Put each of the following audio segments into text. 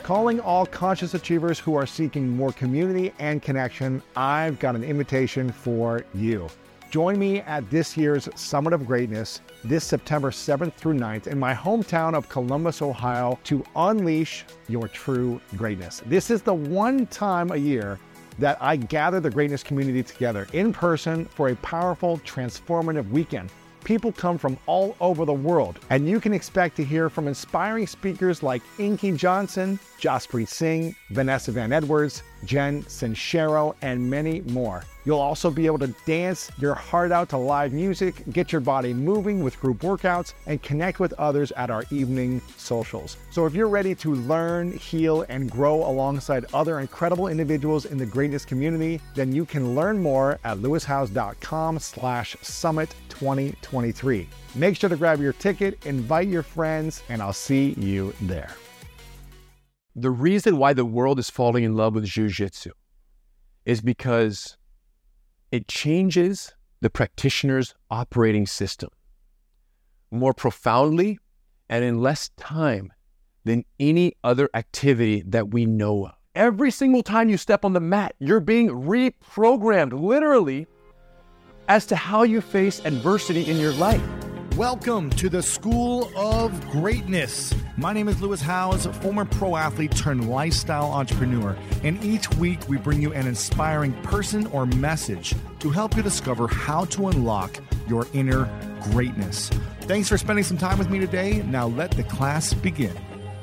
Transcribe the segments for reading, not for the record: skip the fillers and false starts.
Calling all conscious achievers who are seeking more community and connection, I've got an invitation for you. Join me at this year's Summit of Greatness this September 7th through 9th in my hometown of Columbus, Ohio, to unleash your true greatness. This is the one time a year that I gather the greatness community together in person for a powerful, transformative weekend. People come from all over the world, and you can expect to hear from inspiring speakers like Inky Johnson, Jaspreet Singh, Vanessa Van Edwards, Jen Sincero, and many more. You'll also be able to dance your heart out to live music, get your body moving with group workouts, and connect with others at our evening socials. So if you're ready to learn, heal, and grow alongside other incredible individuals in the greatness community, then you can learn more at lewishowes.com/summit2023. Make sure to grab your ticket, invite your friends, and I'll see you there. The reason why the world is falling in love with Jiu-Jitsu is because it changes the practitioner's operating system more profoundly and in less time than any other activity that we know of. Every single time you step on the mat, you're being reprogrammed, literally, as to how you face adversity in your life. Welcome to the School of Greatness. My name is Lewis Howes, former pro athlete turned lifestyle entrepreneur, and each week we bring you an inspiring person or message to help you discover how to unlock your inner greatness. Thanks for spending some time with me today. Now let the class begin.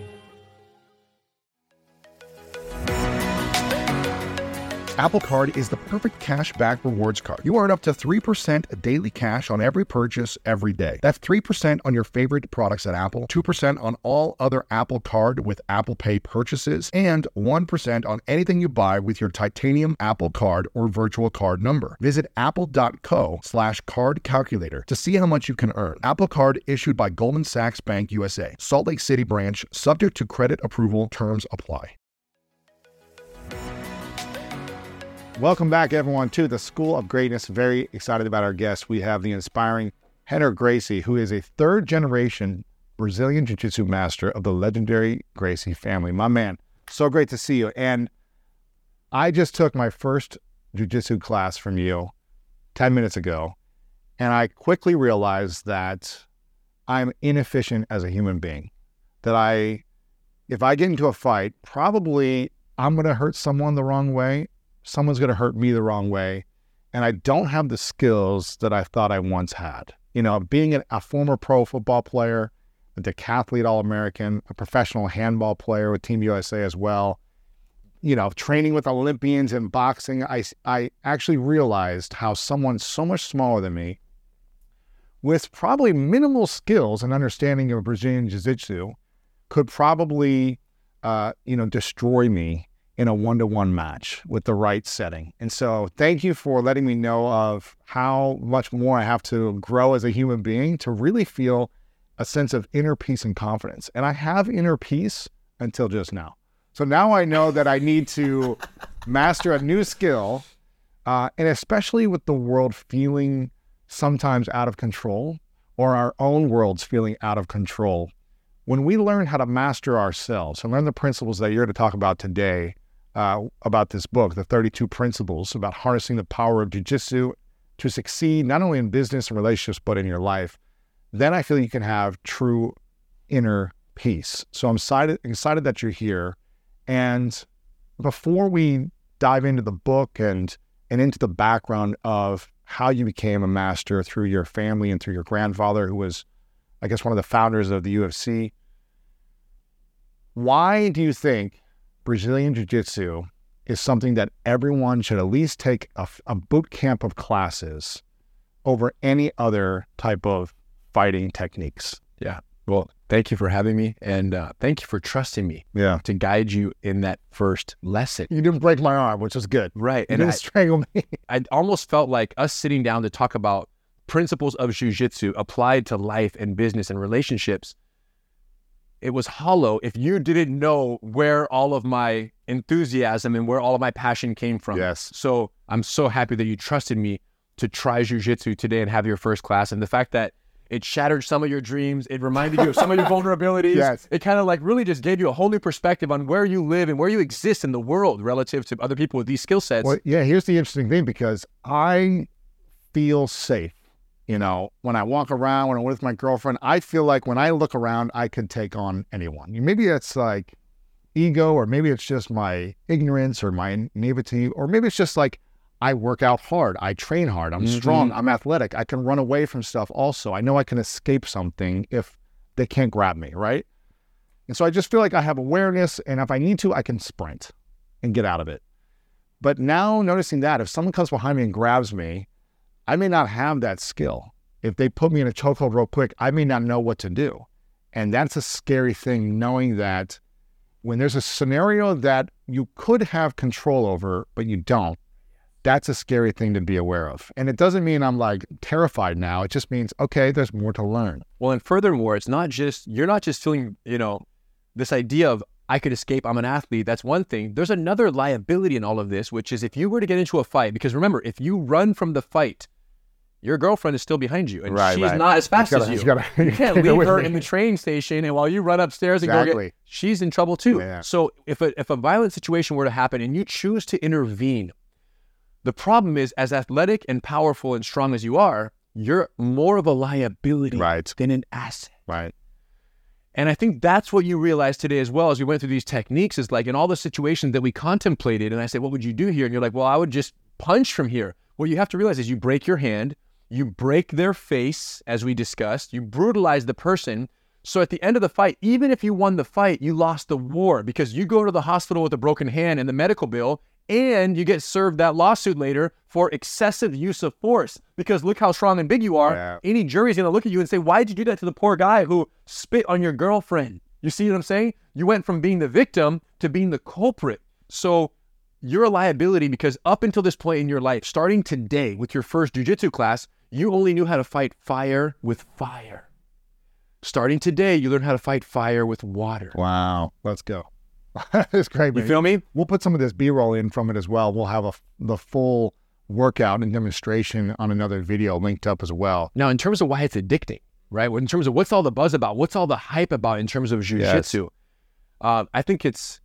Apple Card is the perfect cash back rewards card. You earn up to 3% daily cash on every purchase every day. That's 3% on your favorite products at Apple, 2% on all other Apple Card with Apple Pay purchases, and 1% on anything you buy with your titanium Apple Card or virtual card number. Visit apple.co/card calculator to see how much you can earn. Apple Card issued by Goldman Sachs Bank USA, Salt Lake City branch, subject to credit approval, terms apply. Welcome back, everyone, to the School of Greatness. Very excited about our guest. We have the inspiring Rener Gracie, who is a third-generation Brazilian Jiu-Jitsu master of the legendary Gracie family. My man, so great to see you. And I just took my first Jiu-Jitsu class from you 10 minutes ago, and I quickly realized that I'm inefficient as a human being. That if I get into a fight, probably I'm going to hurt someone the wrong way. Someone's going to hurt me the wrong way. And I don't have the skills that I thought I once had. You know, being a former pro football player, a decathlete All-American, a professional handball player with Team USA as well, you know, training with Olympians in boxing, I actually realized how someone so much smaller than me, with probably minimal skills and understanding of Brazilian Jiu-Jitsu, could probably, destroy me in a one-to-one match with the right setting. And so thank you for letting me know of how much more I have to grow as a human being to really feel a sense of inner peace and confidence. And I have inner peace until just now. So now I know that I need to master a new skill, and especially with the world feeling sometimes out of control, or our own worlds feeling out of control. When we learn how to master ourselves and learn the principles that you're going to talk about today, about this book, the 32 Principles, about harnessing the power of Jiu-Jitsu to succeed not only in business and relationships, but in your life, then I feel you can have true inner peace. So I'm excited that you're here. And before we dive into the book and into the background of how you became a master through your family and through your grandfather, who was, I guess, one of the founders of the UFC, why do you think Brazilian Jiu-Jitsu is something that everyone should at least take a boot camp of classes over any other type of fighting techniques? Yeah. Well, thank you for having me, and thank you for trusting me to guide you in that first lesson. You didn't break my arm, which is good. Right. You didn't strangle me. I almost felt like us sitting down to talk about principles of Jiu-Jitsu applied to life and business and relationships. It was hollow if you didn't know where all of my enthusiasm and where all of my passion came from. Yes. So I'm so happy that you trusted me to try Jiu-Jitsu today and have your first class. And the fact that It shattered some of your dreams. It reminded you of some of your vulnerabilities. Yes. It kind of like really just gave you a whole new perspective on where you live and where you exist in the world relative to other people with these skill sets. Well, yeah, here's the interesting thing, because I feel safe. You know, when I walk around, when I'm with my girlfriend, I feel like when I look around, I can take on anyone. Maybe it's like ego, or maybe it's just my ignorance or my naivety, or maybe it's just like I work out hard, I train hard, I'm strong, I'm athletic, I can run away from stuff also. I know I can escape something if they can't grab me, right? And so I just feel like I have awareness, and if I need to, I can sprint and get out of it. But now noticing that if someone comes behind me and grabs me, I may not have that skill. If they put me in a chokehold real quick, I may not know what to do. And that's a scary thing, knowing that when there's a scenario that you could have control over, but you don't, that's a scary thing to be aware of. And it doesn't mean I'm like terrified now. It just means, okay, there's more to learn. Well, and furthermore, you're not just feeling, this idea of I could escape, I'm an athlete. That's one thing. There's another liability in all of this, which is if you were to get into a fight, because remember, if you run from the fight, your girlfriend is still behind you, and she's not as fast as you. You can't leave her in the train station, and while you run upstairs and go she's in trouble too. Yeah. So if a violent situation were to happen and you choose to intervene, the problem is, as athletic and powerful and strong as you are, you're more of a liability than an asset. Right. And I think that's what you realize today as well, as we went through these techniques, is like in all the situations that we contemplated, and I said, what would you do here? And you're like, well, I would just punch from here. What you have to realize is you break your hand, you break their face, as we discussed, you brutalize the person. So at the end of the fight, even if you won the fight, you lost the war, because you go to the hospital with a broken hand and the medical bill, and you get served that lawsuit later for excessive use of force. Because look how strong and big you are. Yeah. Any jury's going to look at you and say, why'd you do that to the poor guy who spit on your girlfriend? You see what I'm saying? You went from being the victim to being the culprit. So you're a liability, because up until this point in your life, starting today with your first jiu-jitsu class, you only knew how to fight fire with fire. Starting today, you learn how to fight fire with water. Wow. Let's go. It's great, man. You feel me? We'll put some of this B-roll in from it as well. We'll have the full workout and demonstration on another video linked up as well. Now, in terms of why it's addicting, right? In terms of what's all the buzz about, what's all the hype about in terms of jiu-jitsu, I think it's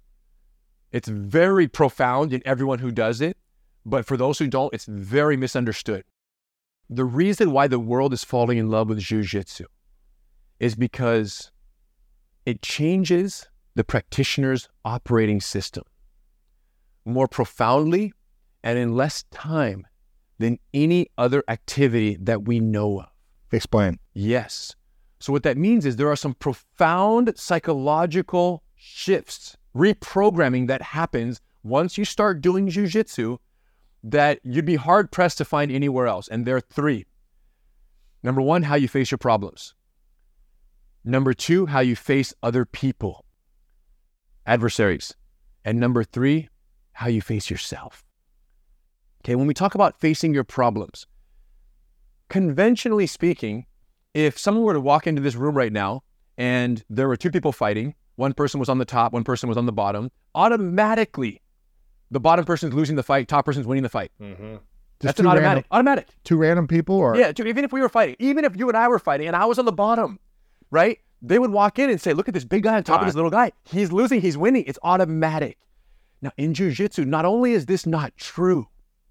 very profound in everyone who does it, but for those who don't, it's very misunderstood. The reason why the world is falling in love with jiu-jitsu is because it changes the practitioner's operating system more profoundly and in less time than any other activity that we know of. Explain. Yes. So what that means is there are some profound psychological shifts, reprogramming that happens once you start doing jiu-jitsu that you'd be hard-pressed to find anywhere else. And there are three. Number one, how you face your problems. Number two, how you face other people, adversaries. And number three, how you face yourself. Okay, when we talk about facing your problems, conventionally speaking, if someone were to walk into this room right now and there were two people fighting, one person was on the top, one person was on the bottom, automatically the bottom person's losing the fight, top person's winning the fight. Mm-hmm. That's an automatic. Automatic. Two random people? Or yeah, even if we were fighting, even if you and I were fighting and I was on the bottom, right? They would walk in and say, look at this big guy on top of this little guy. He's losing, he's winning. It's automatic. Now, in jiu-jitsu, not only is this not true,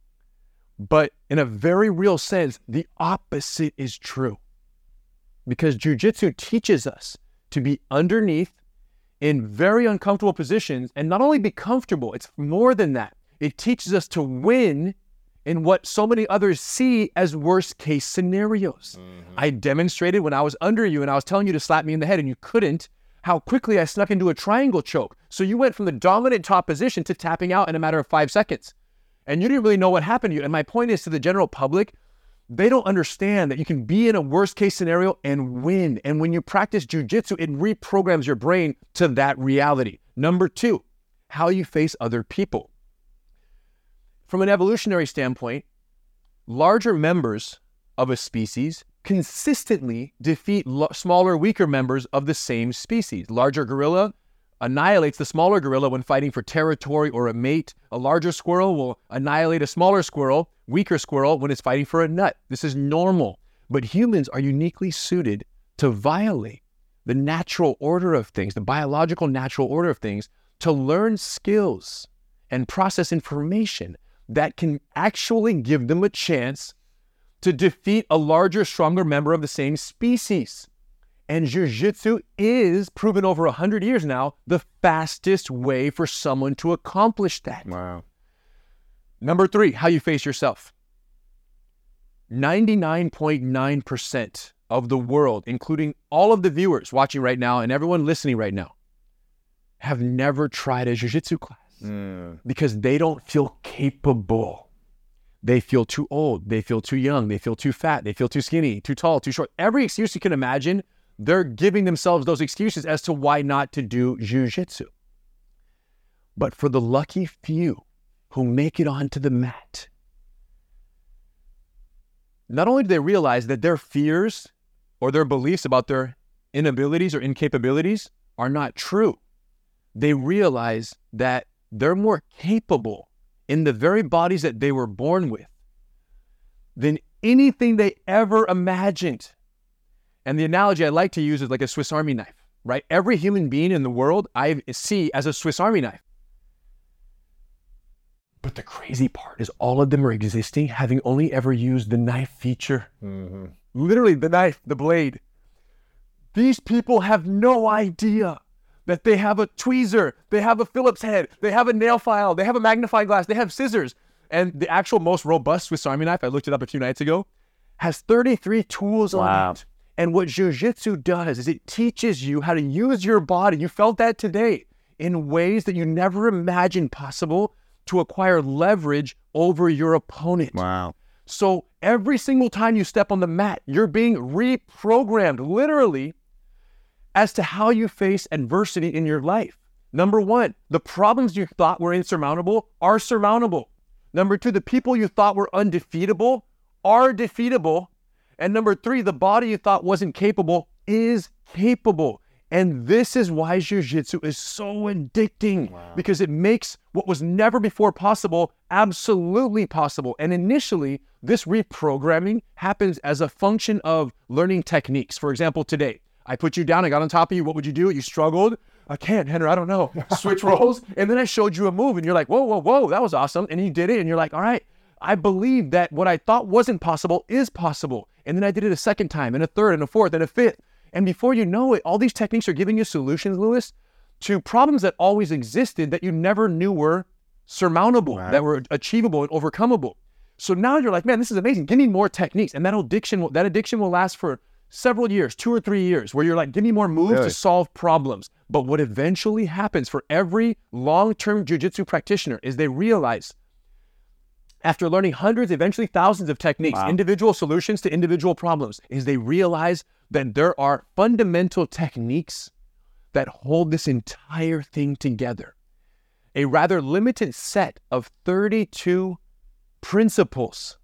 but in a very real sense, the opposite is true. Because jiu-jitsu teaches us to be underneath in very uncomfortable positions, and not only be comfortable, it's more than that. It teaches us to win in what so many others see as worst case scenarios. Mm-hmm. I demonstrated when I was under you and I was telling you to slap me in the head and you couldn't, how quickly I snuck into a triangle choke. So you went from the dominant top position to tapping out in a matter of 5 seconds. And you didn't really know what happened to you. And my point is, to the general public, they don't understand that you can be in a worst case scenario and win. And when you practice jiu-jitsu, it reprograms your brain to that reality. Number two, how you face other people. From an evolutionary standpoint, larger members of a species consistently defeat smaller, weaker members of the same species. Larger gorilla annihilates the smaller gorilla when fighting for territory or a mate. A larger squirrel will annihilate a smaller squirrel, weaker squirrel, when it's fighting for a nut. This is normal. But humans are uniquely suited to violate the natural order of things, the biological natural order of things, to learn skills and process information that can actually give them a chance to defeat a larger, stronger member of the same species. And jiu-jitsu is, proven over 100 years now, the fastest way for someone to accomplish that. Wow. Number 3, how you face yourself. 99.9% of the world, including all of the viewers watching right now and everyone listening right now, have never tried a jiu-jitsu class because they don't feel capable. They feel too old. They feel too young. They feel too fat. They feel too skinny, too tall, too short. Every excuse you can imagine, they're giving themselves those excuses as to why not to do jiu-jitsu. But for the lucky few who make it onto the mat, not only do they realize that their fears or their beliefs about their inabilities or incapabilities are not true, they realize that they're more capable in the very bodies that they were born with than anything they ever imagined. And the analogy I like to use is like a Swiss Army knife, right? Every human being in the world I see as a Swiss Army knife. But the crazy part is all of them are existing having only ever used the knife feature. Literally the knife, the blade. These people have no idea that they have a tweezer, they have a Phillips head, they have a nail file, they have a magnifying glass, they have scissors. And the actual most robust Swiss Army knife, I looked it up a few nights ago, has 33 tools on it. And what jiu-jitsu does is it teaches you how to use your body, you felt that today, in ways that you never imagined possible to acquire leverage over your opponent. Wow. So every single time you step on the mat, you're being reprogrammed, literally, as to how you face adversity in your life. Number 1, the problems you thought were insurmountable are surmountable. Number 2, the people you thought were undefeatable are defeatable. And number 3, the body you thought wasn't capable is capable. And this is why jiu-jitsu is so addicting, because it makes what was never before possible absolutely possible. And initially, this reprogramming happens as a function of learning techniques. For example, today, I put you down, I got on top of you, what would you do? You struggled. I can't, Henry, I don't know. Switch roles. And then I showed you a move and you're like, whoa, whoa, whoa, that was awesome. And you did it and you're like, all right, I believe that what I thought wasn't possible is possible. And then I did it a second time and a third and a fourth and a fifth. And before you know it, all these techniques are giving you solutions, Louis, to problems that always existed that you never knew were surmountable, that were achievable and overcomable. So now you're like, man, this is amazing. Give me more techniques. And that addiction will last for several years, 2 or 3 years, where you're like, give me more moves to solve problems. But what eventually happens for every long-term jiu-jitsu practitioner is they realize, after learning hundreds, eventually thousands of techniques, individual solutions to individual problems, is they realize that there are fundamental techniques that hold this entire thing together. A rather limited set of 32 principles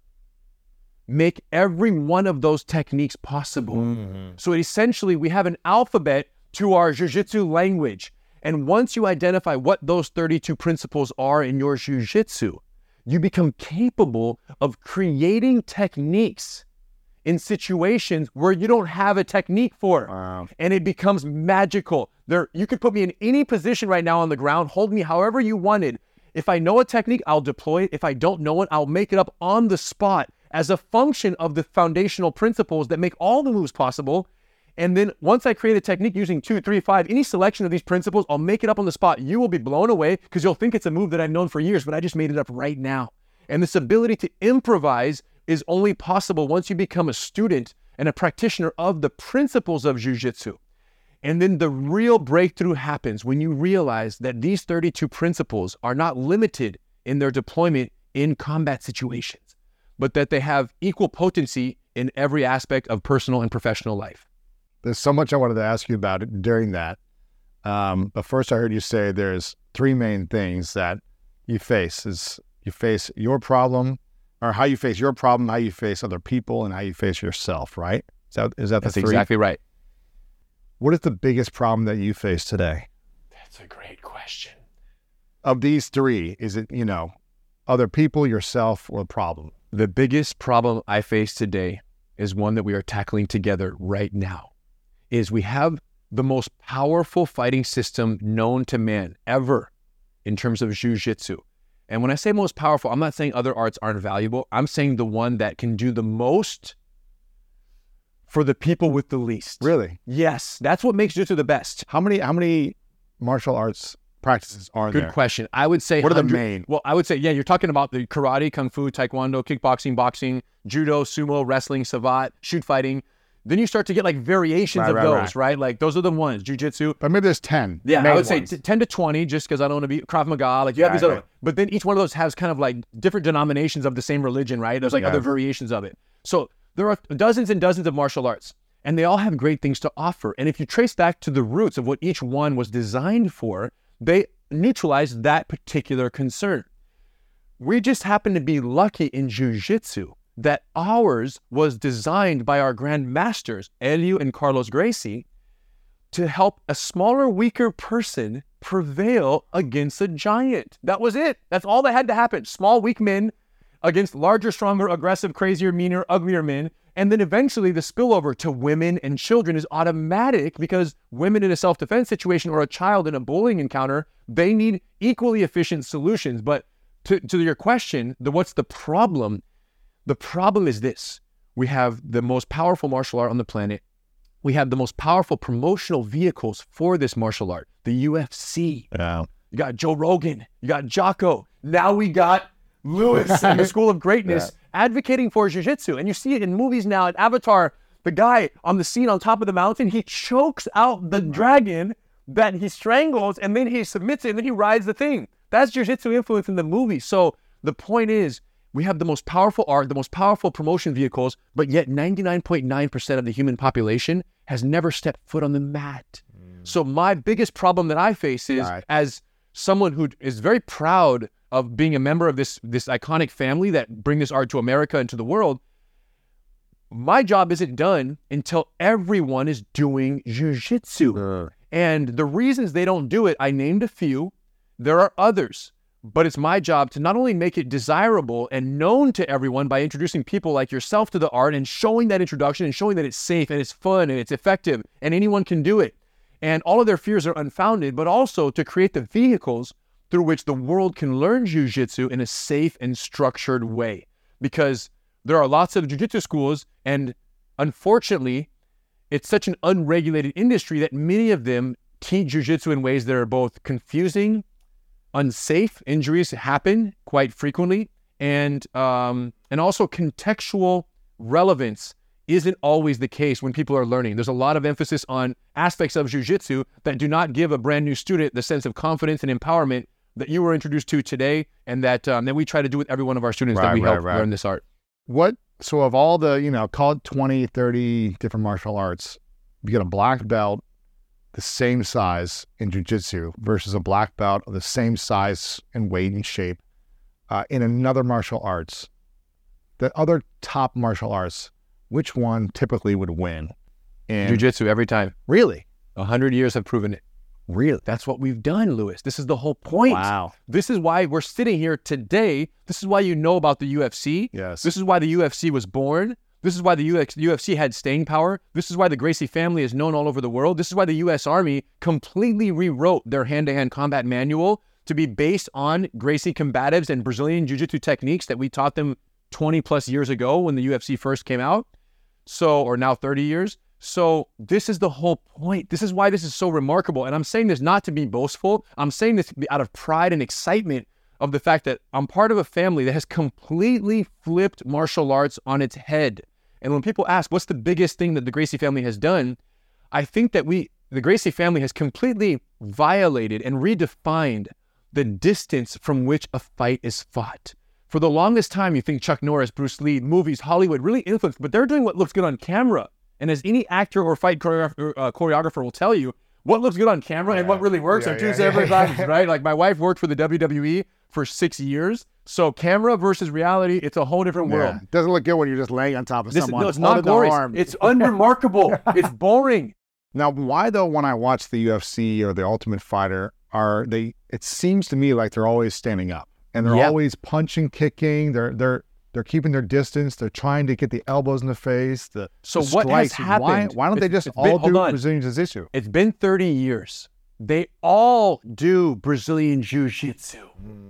make every one of those techniques possible. So essentially, we have an alphabet to our jiu-jitsu language. And once you identify what those 32 principles are in your jiu-jitsu, you become capable of creating techniques in situations where you don't have a technique for. And it becomes magical. You could put me in any position right now on the ground, hold me however you wanted. If I know a technique, I'll deploy it. If I don't know it, I'll make it up on the spot as a function of the foundational principles that make all the moves possible. And then once I create a technique using 2, 3, 5, any selection of these principles, I'll make it up on the spot. You will be blown away because you'll think it's a move that I've known for years, but I just made it up right now. And this ability to improvise is only possible once you become a student and a practitioner of the principles of jiu-jitsu. And then the real breakthrough happens when you realize that these 32 principles are not limited in their deployment in combat situations, but that they have equal potency in every aspect of personal and professional life. There's so much I wanted to ask you about it during that. But first I heard you say there's 3 main things that you face. You face your problem, or how you face your problem, how you face other people, and how you face yourself, right? Is that the 3? Exactly right. What is the biggest problem that you face today? That's a great question. Of these 3, is it, other people, yourself, or problem? The biggest problem I face today is one that we are tackling together right now, is we have the most powerful fighting system known to man ever in terms of jiu-jitsu. And when I say most powerful, I'm not saying other arts aren't valuable. I'm saying the one that can do the most for the people with the least. Really? Yes, that's what makes jiu-jitsu the best. How many martial arts practices are there? Good question. I would say what are the main? Well, I would say, yeah, you're talking about the karate, kung fu, taekwondo, kickboxing, boxing, judo, sumo, wrestling, savate, shoot fighting. Then you start to get like variations of those, right? Like those are the ones, jiu-jitsu. But maybe there's 10. Yeah, I would say 10 to 20 just because I don't want to be Krav Maga. Like you have these other, but then each one of those has kind of like different denominations of the same religion, right? There's like other variations of it. So there are dozens and dozens of martial arts and they all have great things to offer. And if you trace back to the roots of what each one was designed for, they neutralize that particular concern. We just happen to be lucky in jiu-jitsu that ours was designed by our grandmasters, Helio and Carlos Gracie, to help a smaller, weaker person prevail against a giant. That was it. That's all that had to happen. Small, weak men against larger, stronger, aggressive, crazier, meaner, uglier men. And then eventually the spillover to women and children is automatic because women in a self-defense situation or a child in a bullying encounter, they need equally efficient solutions. But to your question, what's the problem? The problem is this. We have the most powerful martial art on the planet. We have the most powerful promotional vehicles for this martial art, the UFC. Yeah. You got Joe Rogan. You got Jocko. Now we got Lewis and the School of Greatness advocating for jiu-jitsu. And you see it in movies now. In Avatar, the guy on the scene on top of the mountain, he chokes out the dragon that he strangles and then he submits it and then he rides the thing. That's jiu-jitsu influence in the movie. So the point is, we have the most powerful art, the most powerful promotion vehicles, but yet 99.9% of the human population has never stepped foot on the mat. So my biggest problem that I face is, as someone who is very proud of being a member of this iconic family that bring this art to America and to the world, my job isn't done until everyone is doing jiu-jitsu. And the reasons they don't do it, I named a few. There are others. But it's my job to not only make it desirable and known to everyone by introducing people like yourself to the art and showing that introduction and showing that it's safe and it's fun and it's effective and anyone can do it. And all of their fears are unfounded, but also to create the vehicles through which the world can learn jiu-jitsu in a safe and structured way. Because there are lots of jiu-jitsu schools and unfortunately, it's such an unregulated industry that many of them teach jiu-jitsu in ways that are both confusing, unsafe. Injuries happen quite frequently, and also contextual relevance isn't always the case when people are learning. There's a lot of emphasis on aspects of jiu-jitsu that do not give a brand new student the sense of confidence and empowerment that you were introduced to today, and that we try to do with every one of our students that we help learn this art. So of all the, call it 20, 30 different martial arts, you get a black belt the same size in jiu-jitsu versus a black belt of the same size and weight and shape in another martial arts, the other top martial arts, which one typically would win? Jiu-jitsu every time. Really? 100 years have proven it. Really? That's what we've done, Lewis. This is the whole point. Wow. This is why we're sitting here today. This is why you know about the UFC. Yes. This is why the UFC was born. This is why the UFC had staying power. This is why the Gracie family is known all over the world. This is why the U.S. Army completely rewrote their hand-to-hand combat manual to be based on Gracie combatives and Brazilian Jiu-Jitsu techniques that we taught them 20 plus years ago when the UFC first came out. Or now 30 years. So this is the whole point. This is why this is so remarkable. And I'm saying this not to be boastful. I'm saying this out of pride and excitement of the fact that I'm part of a family that has completely flipped martial arts on its head. And when people ask, what's the biggest thing that the Gracie family has done? I think that the Gracie family has completely violated and redefined the distance from which a fight is fought. For the longest time, you think Chuck Norris, Bruce Lee, movies, Hollywood really influenced, but they're doing what looks good on camera. And as any actor or fight choreographer will tell you, what looks good on camera and what really works are two separate things, right? Like my wife worked for the WWE for 6 years. So camera versus reality, it's a whole different world. It doesn't look good when you're just laying on top of someone. No, it's not glorious. It's unremarkable. It's boring. Now, why though, when I watch the UFC or the Ultimate Fighter, it seems to me like they're always standing up and they're always punching, kicking. They're They're keeping their distance. They're trying to get the elbows in the face. So what has happened? Why don't they just all do Brazilian Jiu-Jitsu? It's been 30 years. They all do Brazilian Jiu-Jitsu.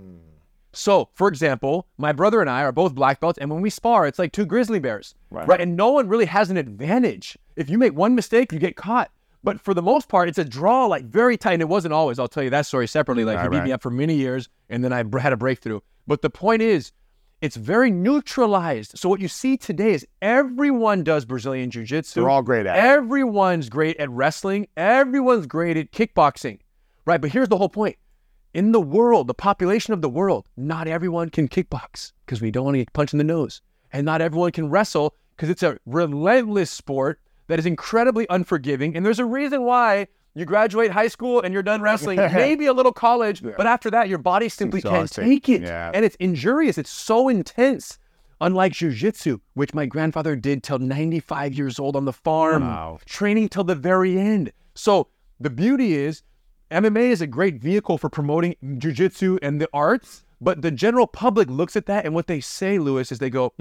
So, for example, my brother and I are both black belts, and when we spar, it's like two grizzly bears, right? And no one really has an advantage. If you make one mistake, you get caught. But for the most part, it's a draw, like very tight. And it wasn't always. I'll tell you that story separately. Like he beat me up for many years, and then I had a breakthrough. But the point is, it's very neutralized. So what you see today is everyone does Brazilian Jiu-Jitsu. They're all great at it. Everyone's great at wrestling. Everyone's great at kickboxing, right? But here's the whole point. In the world, the population of the world, not everyone can kickbox because we don't want to get punched in the nose. And not everyone can wrestle because it's a relentless sport that is incredibly unforgiving. And there's a reason why you graduate high school and you're done wrestling, maybe a little college, but after that, your body simply can't take it. Yeah. And it's injurious. It's so intense. Unlike Jiu-Jitsu, which my grandfather did till 95 years old on the farm, training till the very end. So the beauty is, MMA is a great vehicle for promoting Jiu-Jitsu and the arts, but the general public looks at that and what they say, Lewis, is they go,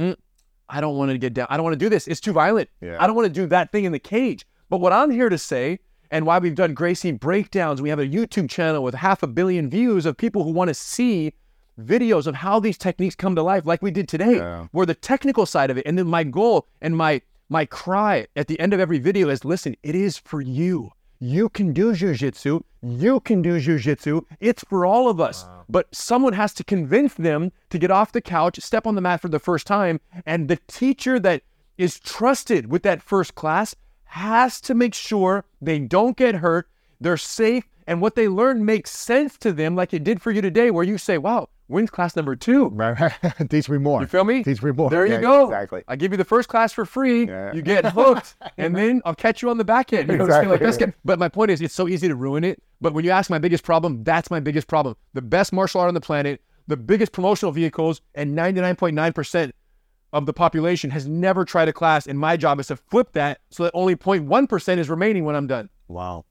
I don't want to get down. I don't want to do this. It's too violent. I don't want to do that thing in the cage. But what I'm here to say, and why we've done Gracie breakdowns, we have a YouTube channel with 500 million views of people who want to see videos of how these techniques come to life, like we did today, where the technical side of it. And then my goal and my cry at the end of every video is, listen, it is for you. You can do Jiu-Jitsu. You can do Jiu-Jitsu. It's for all of us. But someone has to convince them to get off the couch, step on the mat for the first time. And the teacher that is trusted with that first class has to make sure they don't get hurt, they're safe, and what they learn makes sense to them, like it did for you today, where you say, wow, when's class number 2? Teach me more. You feel me? Teach me more. There you go. Exactly. I give you the first class for free. You get hooked, and then I'll catch you on the back end. You know, like but my point is, it's so easy to ruin it. But when you ask my biggest problem, that's my biggest problem. The best martial art on the planet, the biggest promotional vehicles, and 99.9% of the population has never tried a class, and my job is to flip that so that only 0.1% is remaining when I'm done. Wow.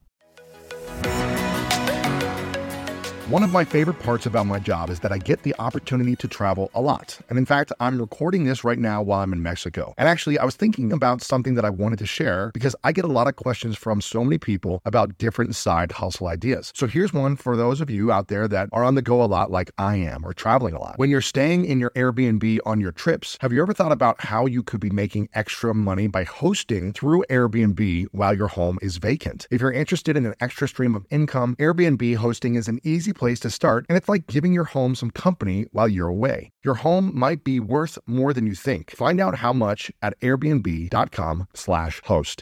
One of my favorite parts about my job is that I get the opportunity to travel a lot. And in fact, I'm recording this right now while I'm in Mexico. And actually, I was thinking about something that I wanted to share because I get a lot of questions from so many people about different side hustle ideas. So here's one for those of you out there that are on the go a lot like I am, or traveling a lot. When you're staying in your Airbnb on your trips, have you ever thought about how you could be making extra money by hosting through Airbnb while your home is vacant? If you're interested in an extra stream of income, Airbnb hosting is an easy place to start, and it's like giving your home some company while you're away. Your home might be worth more than you think. Find out how much at airbnb.com/host.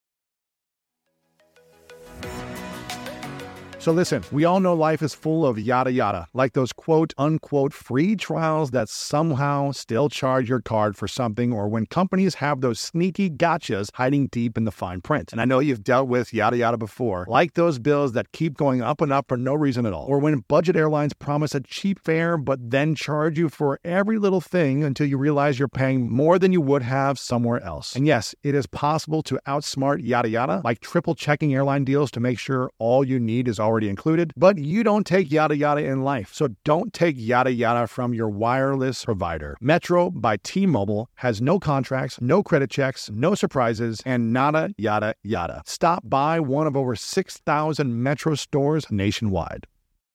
So listen, we all know life is full of yada yada, like those quote unquote free trials that somehow still charge your card for something, or when companies have those sneaky gotchas hiding deep in the fine print. And I know you've dealt with yada yada before, like those bills that keep going up and up for no reason at all, or when budget airlines promise a cheap fare but then charge you for every little thing until you realize you're paying more than you would have somewhere else. And yes, it is possible to outsmart yada yada, like triple checking airline deals to make sure all you need is already included, but you don't take yada yada in life. So don't take yada yada from your wireless provider. Metro by T-Mobile has no contracts, no credit checks, no surprises, and nada yada yada. Stop by one of over 6,000 Metro stores nationwide.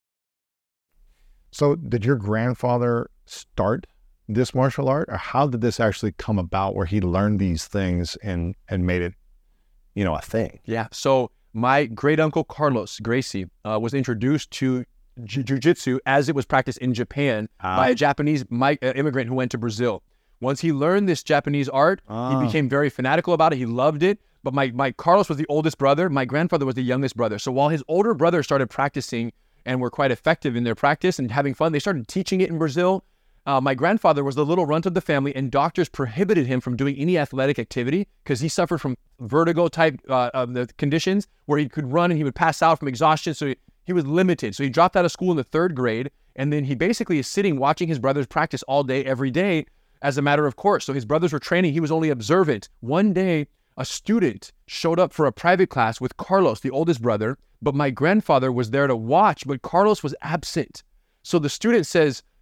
So did your grandfather start this martial art, or how did this actually come about where he learned these things and made it, a thing? Yeah. So my great uncle Carlos Gracie was introduced to Jiu-Jitsu as it was practiced in Japan by a Japanese immigrant who went to Brazil. Once he learned this Japanese art, he became very fanatical about it. He loved it. But my Carlos was the oldest brother. My grandfather was the youngest brother. So while his older brother started practicing and were quite effective in their practice and having fun, they started teaching it in Brazil. My grandfather was the little runt of the family, and doctors prohibited him from doing any athletic activity because he suffered from vertigo type conditions where he could run and he would pass out from exhaustion. So he was limited. So he dropped out of school in the 3rd grade, and then he basically is sitting watching his brothers practice all day, every day as a matter of course. So his brothers were training. He was only observant. One day, a student showed up for a private class with Carlos, the oldest brother, but my grandfather was there to watch, but Carlos was absent. So the student says,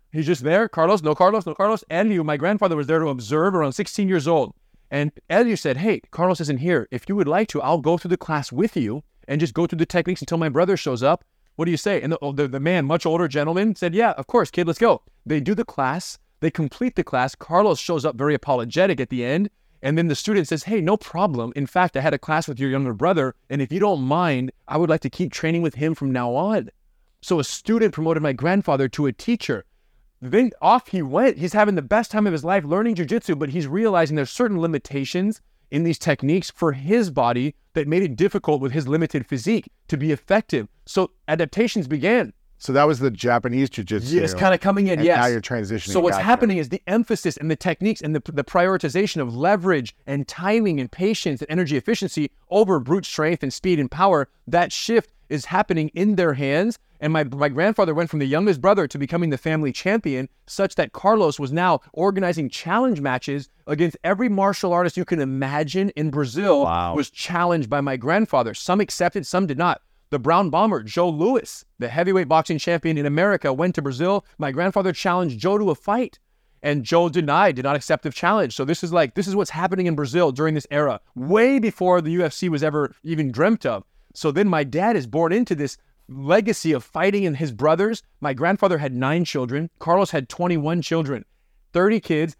He's just there. Carlos, no Carlos, no Carlos. Elio, my grandfather, was there to observe around 16 years old. And Elio said, hey, Carlos isn't here. If you would like to, I'll go through the class with you and just go through the techniques until my brother shows up. What do you say? And the man, much older gentleman, said, yeah, of course, kid, let's go. They do the class. They complete the class. Carlos shows up very apologetic at the end. And then the student says, hey, no problem. In fact, I had a class with your younger brother. And if you don't mind, I would like to keep training with him from now on. So a student promoted my grandfather to a teacher. Then off he went. He's having the best time of his life learning jiu-jitsu, but he's realizing there's certain limitations in these techniques for his body that made it difficult with his limited physique to be effective. So adaptations began. So that was the Japanese jiu-jitsu. Yes, kind of coming in, and yes. now you're transitioning. So what's happening is the emphasis and the techniques and the prioritization of leverage and timing and patience and energy efficiency over brute strength and speed and power. That shift is happening in their hands. And my grandfather went from the youngest brother to becoming the family champion, such that Carlos was now organizing challenge matches against every martial artist you can imagine in Brazil. Wow. Was challenged by my grandfather. Some accepted, some did not. The Brown Bomber, Joe Louis, the heavyweight boxing champion in America, went to Brazil. My grandfather challenged Joe to a fight, and Joe did not accept the challenge. So this is what's happening in Brazil during this era, way before the UFC was ever even dreamt of. So then my dad is born into this legacy of fighting, and his brothers. My grandfather had 9 children. Carlos had 21 children, 30 kids,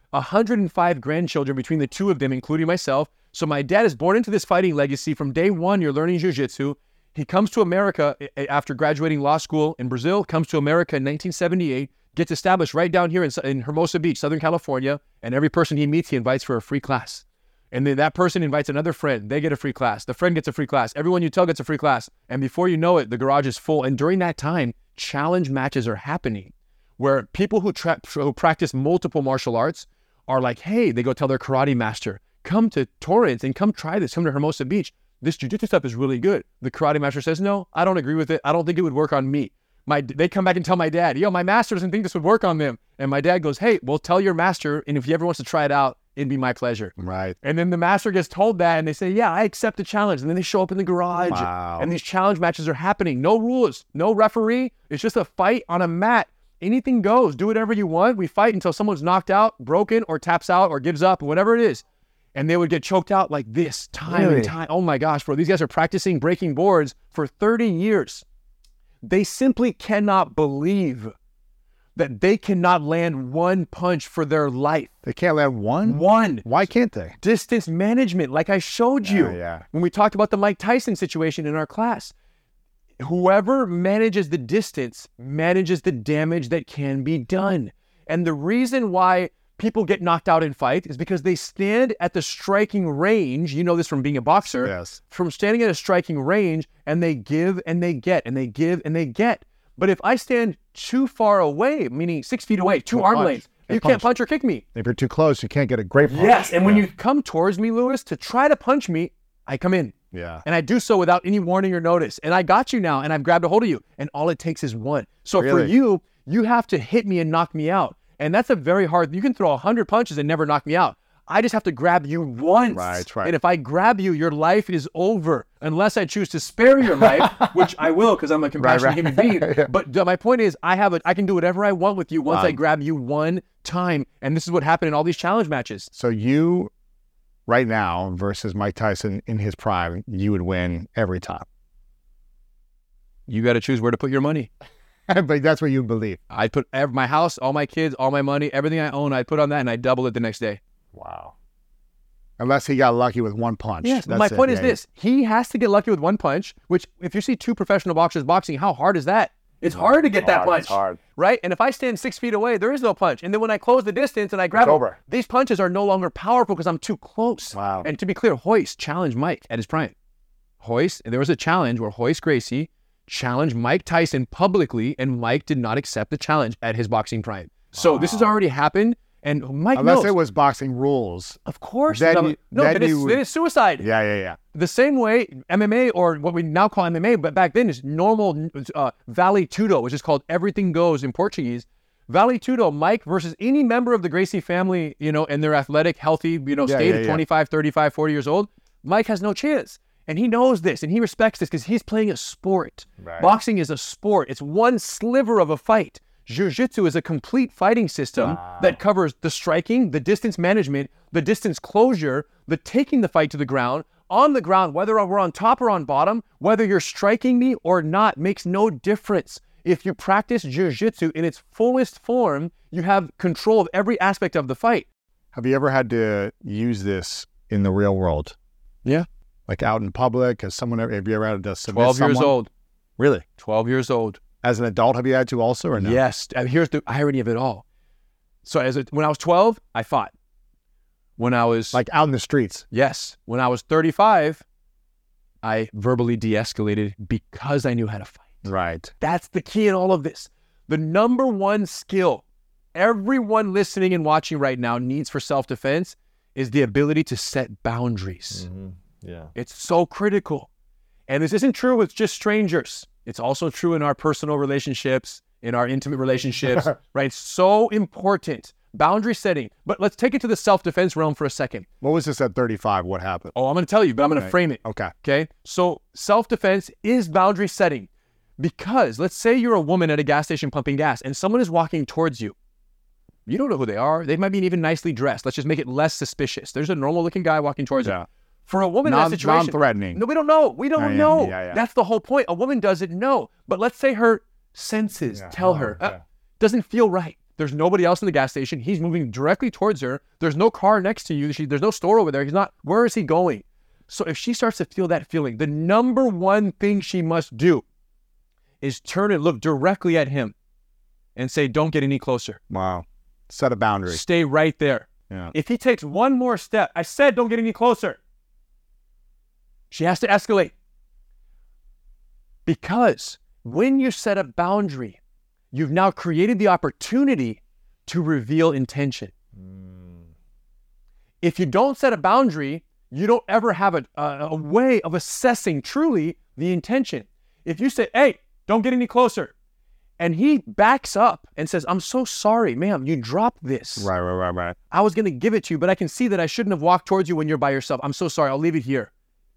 105 grandchildren between the two of them, including myself. So my dad is born into this fighting legacy. From day one, you're learning jiu-jitsu. He comes to America after graduating law school in Brazil, comes to America in 1978, gets established right down here in Hermosa Beach, Southern California, and every person he meets, he invites for a free class. And then that person invites another friend. They get a free class. The friend gets a free class. Everyone you tell gets a free class. And before you know it, the garage is full. And during that time, challenge matches are happening where people who practice multiple martial arts are like, hey, they go tell their karate master, come to Torrance and come try this. Come to Hermosa Beach. This jiu-jitsu stuff is really good. The karate master says, no, I don't agree with it. I don't think it would work on me. They come back and tell my dad, my master doesn't think this would work on them. And my dad goes, hey, well, tell your master. And if he ever wants to try it out, it'd be my pleasure. Right. And then the master gets told that, and they say, yeah, I accept the challenge. And then they show up in the garage. Wow. And these challenge matches are happening. No rules, no referee. It's just a fight on a mat. Anything goes. Do whatever you want. We fight until someone's knocked out, broken, or taps out, or gives up, whatever it is. And they would get choked out like this time and time. Oh my gosh, bro. These guys are practicing breaking boards for 30 years. They simply cannot believe that they cannot land one punch for their life. They can't land one? One. Why can't they? Distance management, like I showed you. Yeah. When we talked about the Mike Tyson situation in our class. Whoever manages the distance manages the damage that can be done. And the reason why people get knocked out in fight is because they stand at the striking range. You know this from being a boxer. Yes. From standing at a striking range, and they give and they get, and they give and they get. But if I stand too far away, meaning 6 feet away, two arm lengths, you can't punch or kick me. If you're too close, you can't get a great punch. Yes, and when you come towards me, Louis, to try to punch me, I come in. Yeah. And I do so without any warning or notice. And I got you now, and I've grabbed a hold of you. And all it takes is one. So for you, you have to hit me and knock me out. And that's a very hard, you can throw 100 punches and never knock me out. I just have to grab you once. Right, right. And if I grab you, your life is over. Unless I choose to spare your life, which I will because I'm a compassionate human being. Yeah. But my point is, I can do whatever I want with you once I grab you one time. And this is what happened in all these challenge matches. So you, right now, versus Mike Tyson in his prime, you would win every time. You got to choose where to put your money. But that's what you believe. I'd put my house, all my kids, all my money, everything I own, I'd put on that, and I'd double it the next day. Wow. Unless he got lucky with one punch. Yes, my point is this. He has to get lucky with one punch, which if you see two professional boxers boxing, how hard is that? It's hard to get that punch. It's hard. Right? And if I stand 6 feet away, there is no punch. And then when I close the distance and I grab it, these punches are no longer powerful because I'm too close. Wow. And to be clear, Royce challenged Mike at his prime. Royce, and there was a challenge where Royce Gracie challenged Mike Tyson publicly, and Mike did not accept the challenge at his boxing prime. So this has already happened. And Mike Unless knows. it was boxing rules. Of course. Then then it's suicide. Yeah. The same way MMA, or what we now call MMA, but back then is normal Vale Tudo, which is called everything goes in Portuguese. Vale Tudo, Mike versus any member of the Gracie family, and their athletic, healthy, state of 25, 35, 40 years old, Mike has no chance. And he knows this, and he respects this because he's playing a sport. Right. Boxing is a sport. It's one sliver of a fight. Jiu-Jitsu is a complete fighting system that covers the striking, the distance management, the distance closure, the taking the fight to the ground, on the ground, whether we're on top or on bottom, whether you're striking me or not, makes no difference. If you practice Jiu-Jitsu in its fullest form, you have control of every aspect of the fight. Have you ever had to use this in the real world? Yeah. Like out in public? Have you ever had to submit 12 someone? years old. Really? 12 years old. As an adult, have you had to also or no? Yes. And here's the irony of it all. So when I was 12, I fought. When I was... Like out in the streets? Yes. When I was 35, I verbally de-escalated because I knew how to fight. Right. That's the key in all of this. The number one skill everyone listening and watching right now needs for self-defense is the ability to set boundaries. Mm-hmm. Yeah. It's so critical. And this isn't true with just strangers. It's also true in our personal relationships, in our intimate relationships, right? It's so important. Boundary setting. But let's take it to the self-defense realm for a second. What was this at 35? What happened? Oh, I'm going to tell you, but I'm going to frame it. Okay. Okay? So self-defense is boundary setting. Because let's say you're a woman at a gas station pumping gas and someone is walking towards you. You don't know who they are. They might be even nicely dressed. Let's just make it less suspicious. There's a normal looking guy walking towards you. For a woman in that situation, non-threatening. No, we don't know. We don't know. Yeah. That's the whole point. A woman doesn't know. But let's say her senses tell her, doesn't feel right. There's nobody else in the gas station. He's moving directly towards her. There's no car next to you. There's no store over there. He's not. Where is he going? So if she starts to feel that feeling, the number one thing she must do is turn and look directly at him and say, don't get any closer. Wow. Set a boundary. Stay right there. Yeah. If he takes one more step, I said don't get any closer. She has to escalate. Because when you set a boundary, you've now created the opportunity to reveal intention. If you don't set a boundary, you don't ever have a way of assessing truly the intention. If you say, hey, don't get any closer, and he backs up and says, I'm so sorry, ma'am, you dropped this. Right. I was going to give it to you, but I can see that I shouldn't have walked towards you when you're by yourself. I'm so sorry. I'll leave it here.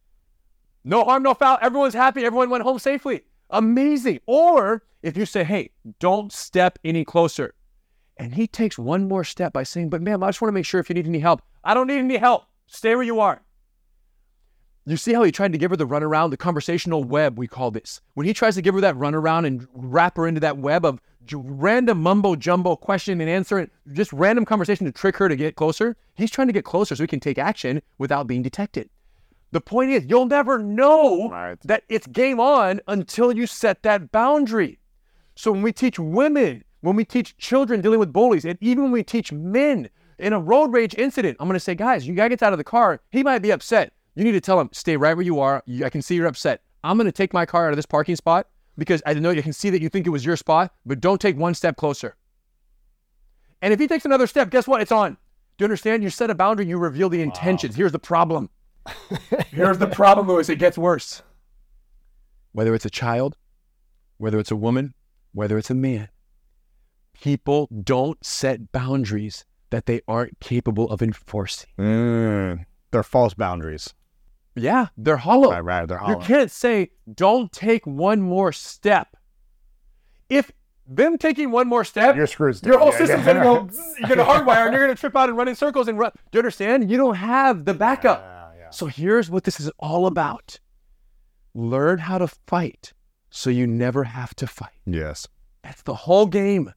No harm, no foul. Everyone's happy. Everyone went home safely. Amazing. Or if you say, hey, don't step any closer. And he takes one more step by saying, but ma'am, I just want to make sure if you need any help. I don't need any help. Stay where you are. You see how he tried to give her the runaround, the conversational web, we call this. When he tries to give her that runaround and wrap her into that web of random mumbo jumbo question and answer, and just random conversation to trick her to get closer, he's trying to get closer so he can take action without being detected. The point is, you'll never know that it's game on until you set that boundary. So when we teach women, when we teach children dealing with bullies, and even when we teach men in a road rage incident, I'm going to say, guys, you got to get out of the car. He might be upset. You need to tell him, stay right where you are. I can see you're upset. I'm going to take my car out of this parking spot because I know you can see that you think it was your spot, but don't take one step closer. And if he takes another step, guess what? It's on. Do you understand? You set a boundary, you reveal the intentions. Here's the problem. Here's the problem, Louis. It gets worse. Whether it's a child, whether it's a woman, whether it's a man, people don't set boundaries that they aren't capable of enforcing. They're false boundaries. Yeah, they're hollow. Right, they're hollow. You can't say, don't take one more step. If them taking one more step, you're screwed. Your whole system's going to go, you're going to hardwire and you're going to trip out and run in circles and run. Do you understand? You don't have the backup. So here's what this is all about. Learn how to fight so you never have to fight. Yes. That's the whole game.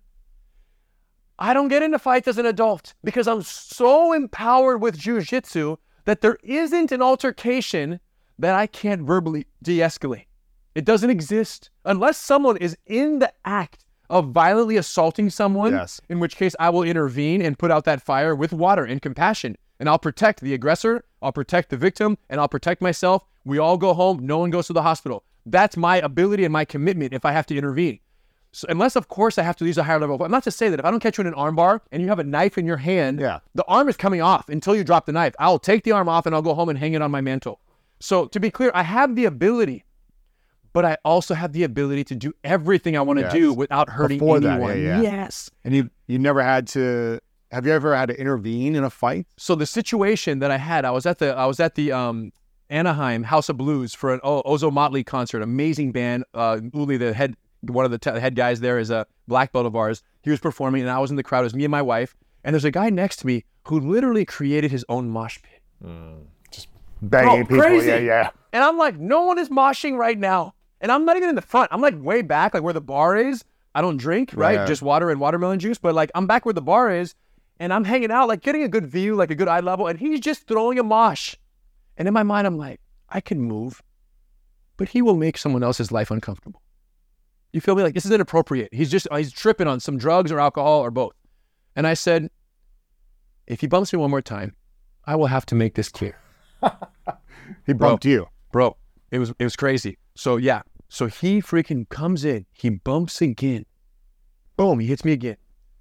I don't get into fights as an adult because I'm so empowered with jiu-jitsu that there isn't an altercation that I can't verbally de-escalate. It doesn't exist unless someone is in the act of violently assaulting someone, in which case I will intervene and put out that fire with water and compassion. And I'll protect the aggressor, I'll protect the victim, and I'll protect myself. We all go home, no one goes to the hospital. That's my ability and my commitment if I have to intervene. So unless, of course, I have to use a higher level. I'm not to say that if I don't catch you in an arm bar and you have a knife in your hand, the arm is coming off until you drop the knife. I'll take the arm off and I'll go home and hang it on my mantle. So to be clear, I have the ability, but I also have the ability to do everything I want to do without hurting anyone. Yes. And you never had to, have you ever had to intervene in a fight? So the situation that I had, I was at the Anaheim House of Blues for an Ozo Motley concert, amazing band. Uli, the head one of the head guys there is a black belt of ours. He was performing, and I was in the crowd. It was me and my wife, and there's a guy next to me who literally created his own mosh pit. Just banging people. Crazy. Yeah. And I'm like, no one is moshing right now. And I'm not even in the front. I'm like way back, like where the bar is. I don't drink, right? Right. Just water and watermelon juice. But like I'm back where the bar is, and I'm hanging out, like getting a good view, like a good eye level, and he's just throwing a mosh. And in my mind, I'm like, I can move, but he will make someone else's life uncomfortable. You feel me? Like this is inappropriate. He's tripping on some drugs or alcohol or both. And I said, if he bumps me one more time, I will have to make this clear. He bumped you. Bro, it was crazy. So yeah. So he freaking comes in, he bumps again. Boom, he hits me again.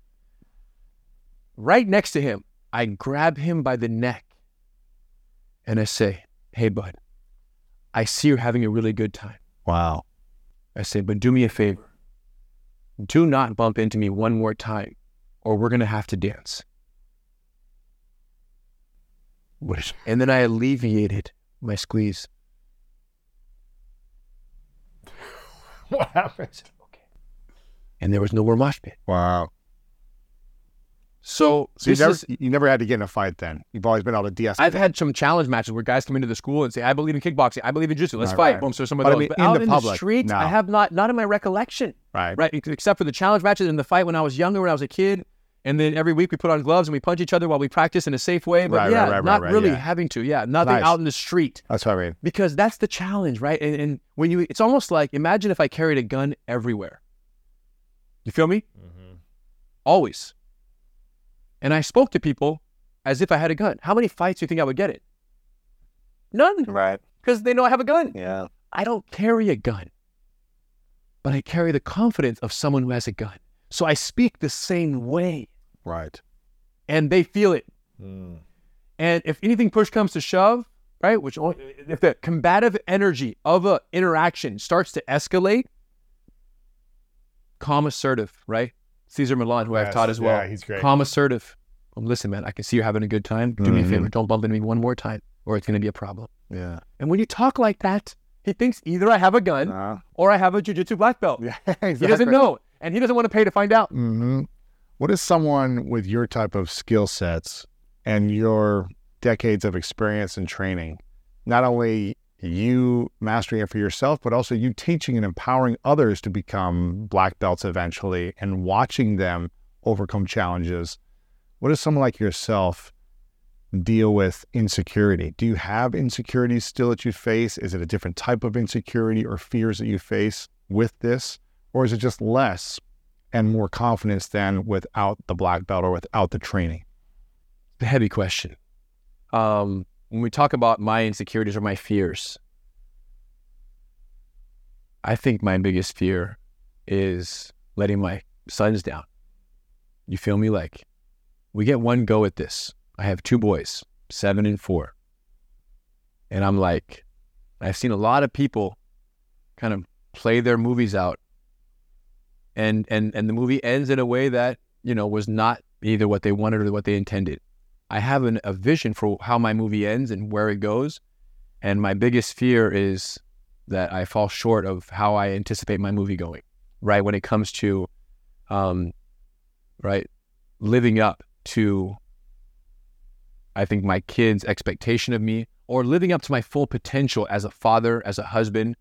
Right next to him, I grab him by the neck and I say, hey bud, I see you're having a really good time. Wow. I say, but do me a favor. Do not bump into me one more time or we're going to have to dance. And then I alleviated my squeeze. What happened? Okay. And there was no more mosh pit. Wow. So you never had to get in a fight then. You've always been able to de-escalate. I've had some challenge matches where guys come into the school and say, I believe in kickboxing, I believe in jiu-jitsu, let's fight. Right. Boom, so somebody But I else. mean, But in out the in public, the streets, no. I have not in my recollection. Right. Except for the challenge matches in the fight when I was younger, when I was a kid. And then every week we put on gloves and we punch each other while we practice in a safe way. But not really having to. Yeah, nothing Nice. out in the street. That's what I mean. Because that's the challenge, right? And when it's almost like, imagine if I carried a gun everywhere. You feel me? Mm-hmm. Always. And I spoke to people as if I had a gun. How many fights do you think I would get in? None. Right. Because they know I have a gun. Yeah. I don't carry a gun. But I carry the confidence of someone who has a gun. So I speak the same way. Right. And they feel it. And if anything push comes to shove, right, if the combative energy of an interaction starts to escalate, calm, assertive, right? Cesar Millan, who I've taught as well. Yeah, he's great. Calm, assertive. Listen, man, I can see you're having a good time. Do me a favor. Don't bump into me one more time or it's going to be a problem. Yeah. And when you talk like that, he thinks either I have a gun or I have a jiu-jitsu black belt. Yeah, exactly. He doesn't know. And he doesn't want to pay to find out. Mm-hmm. What is someone with your type of skill sets and your decades of experience and training, not only you mastering it for yourself, but also you teaching and empowering others to become black belts eventually and watching them overcome challenges? What does someone like yourself deal with insecurity? Do you have insecurities still that you face? Is it a different type of insecurity or fears that you face with this? Or is it just less and more confidence than without the black belt or without the training? The heavy question. When we talk about my insecurities or my fears, I think my biggest fear is letting my sons down. You feel me? Like, we get one go at this. I have two boys, 7 and 4. And I'm like, I've seen a lot of people kind of play their movies out. And the movie ends in a way that, was not either what they wanted or what they intended. I have a vision for how my movie ends and where it goes. And my biggest fear is that I fall short of how I anticipate my movie going, right? When it comes to, living up to, I think, my kids' expectation of me, or living up to my full potential as a father, as a husband.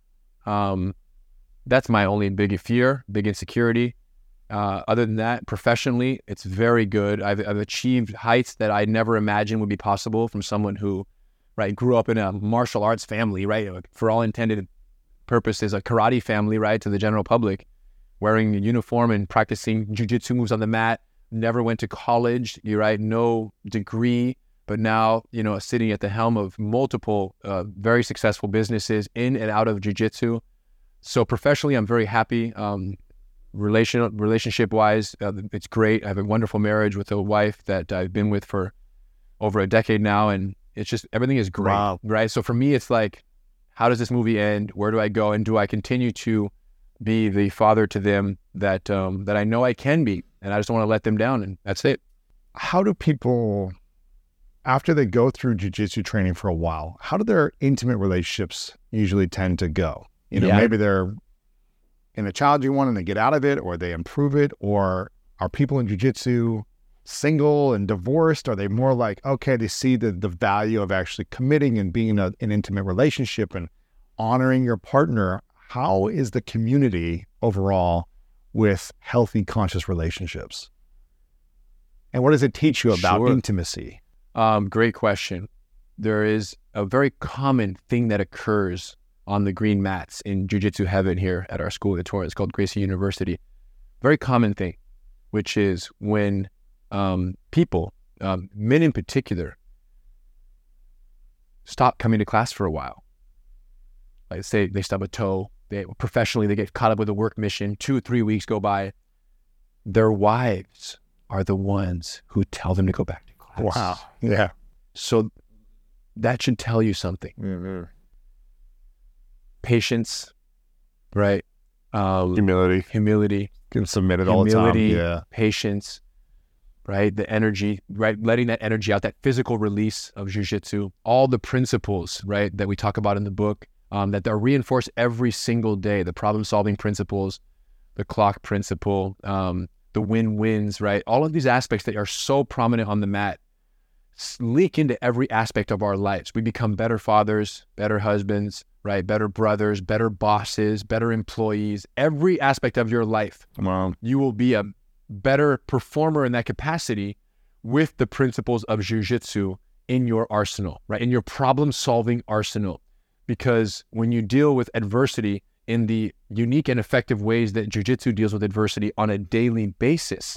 That's my only big fear, big insecurity. Other than that, professionally, it's very good. I've achieved heights that I never imagined would be possible from someone who, grew up in a martial arts family, for all intended purposes, a karate family, to the general public, wearing a uniform and practicing jiu-jitsu moves on the mat. Never went to college, no degree, but now, sitting at the helm of multiple very successful businesses in and out of jiu-jitsu. So professionally, I'm very happy. Relationship-wise, it's great. I have a wonderful marriage with a wife that I've been with for over a decade now, and it's just, everything is great, Wow. right? So for me, it's like, how does this movie end? Where do I go? And do I continue to be the father to them that I know I can be? And I just don't want to let them down, and that's it. How do people, after they go through jiu-jitsu training for a while, how do their intimate relationships usually tend to go? Yeah. Maybe they're in a challenging one and they get out of it, or they improve it? Or are people in jiu-jitsu single and divorced? Are they more like, okay, they see the value of actually committing and being in an intimate relationship and honoring your partner? How is the community overall with healthy, conscious relationships? And what does it teach you about intimacy? Great question. There is a very common thing that occurs on the green mats in Jiu-Jitsu heaven here at our school at Torrance. It's called Gracie University. Very common thing, which is when people, men in particular, stop coming to class for a while. Like say they stub a toe, professionally they get caught up with a work mission, 2 or 3 weeks go by. Their wives are the ones who tell them to go back to class. Wow. Yeah. So that should tell you something. Mm-hmm. Patience, right? Humility. Can submit it all the time. Yeah. Patience, right? The energy, right? Letting that energy out, that physical release of jiu-jitsu, all the principles, right, that we talk about in the book, that are reinforced every single day, the problem-solving principles, the clock principle, the win-wins, right? All of these aspects that are so prominent on the mat leak into every aspect of our lives. We become better fathers, better husbands, right? Better brothers, better bosses, better employees. Every aspect of your life, wow, you will be a better performer in that capacity with the principles of jiu-jitsu in your arsenal, right? In your problem-solving arsenal. Because when you deal with adversity in the unique and effective ways that jiu-jitsu deals with adversity on a daily basis,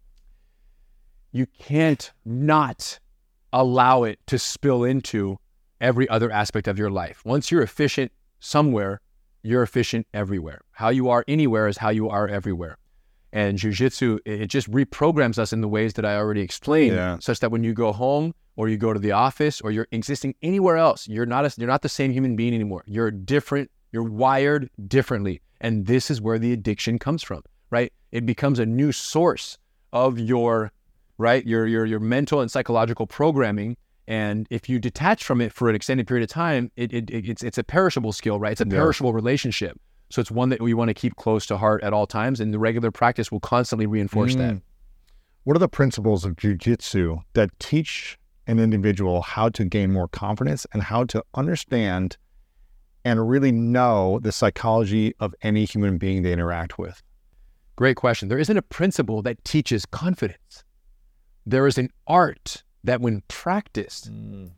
you can't not allow it to spill into every other aspect of your life. Once you're efficient somewhere, you're efficient everywhere. How you are anywhere is how you are everywhere. And jiu-jitsu, it just reprograms us in the ways that I already explained, such that when you go home or you go to the office or you're existing anywhere else, you're not the same human being anymore. You're different. You're wired differently. And this is where the addiction comes from, right? It becomes a new source of your, right, your mental and psychological programming. And if you detach from it for an extended period of time, it's a perishable skill, right? It's a perishable relationship. So it's one that we want to keep close to heart at all times. And the regular practice will constantly reinforce that. What are the principles of jiu-jitsu that teach an individual how to gain more confidence and how to understand and really know the psychology of any human being they interact with? Great question. There isn't a principle that teaches confidence. There is an art that when practiced,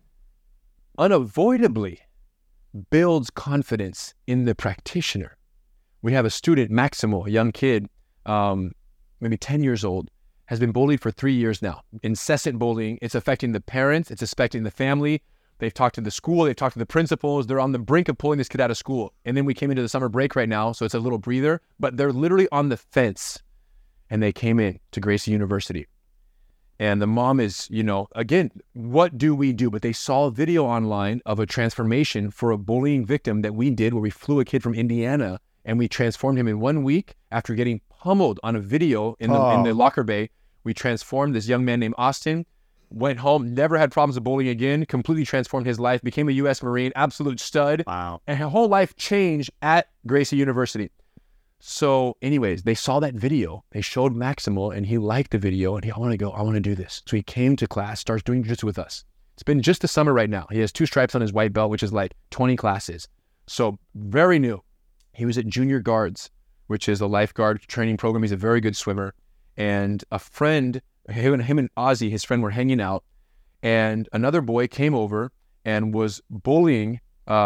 unavoidably builds confidence in the practitioner. We have a student, Maximo, a young kid, maybe 10 years old, has been bullied for 3 years now. Incessant bullying. It's affecting the parents. It's affecting the family. They've talked to the school. They've talked to the principals. They're on the brink of pulling this kid out of school. And then we came into the summer break right now, so it's a little breather, but they're literally on the fence. And they came in to Gracie University. And the mom is, again, what do we do? But they saw a video online of a transformation for a bullying victim that we did, where we flew a kid from Indiana and we transformed him in 1 week after getting pummeled on a video in the locker bay. We transformed this young man named Austin, went home, never had problems with bullying again, completely transformed his life, became a U.S. Marine, absolute stud. Wow. And her whole life changed at Gracie University. So anyways, they saw that video. They showed Maximo and he liked the video and I want to do this. So he came to class, starts doing jiu-jitsu with us. It's been just the summer right now. He has 2 stripes on his white belt, which is like 20 classes. So very new. He was at Junior Guards, which is a lifeguard training program. He's a very good swimmer. And a friend, him and Ozzy, his friend, were hanging out. And another boy came over and was bullying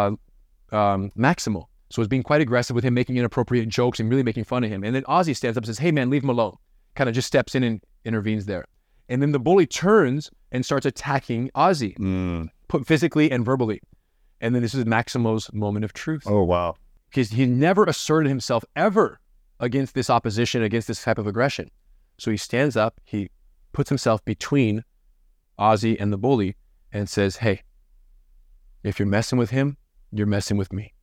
Maximo. So was being quite aggressive with him, making inappropriate jokes and really making fun of him. And then Ozzy stands up and says, "Hey man, leave him alone." Kind of just steps in and intervenes there. And then the bully turns and starts attacking Ozzy, physically and verbally. And then this is Maximo's moment of truth. Oh, wow. Because he never asserted himself ever against this opposition, against this type of aggression. So he stands up, he puts himself between Ozzy and the bully and says, "Hey, if you're messing with him, you're messing with me."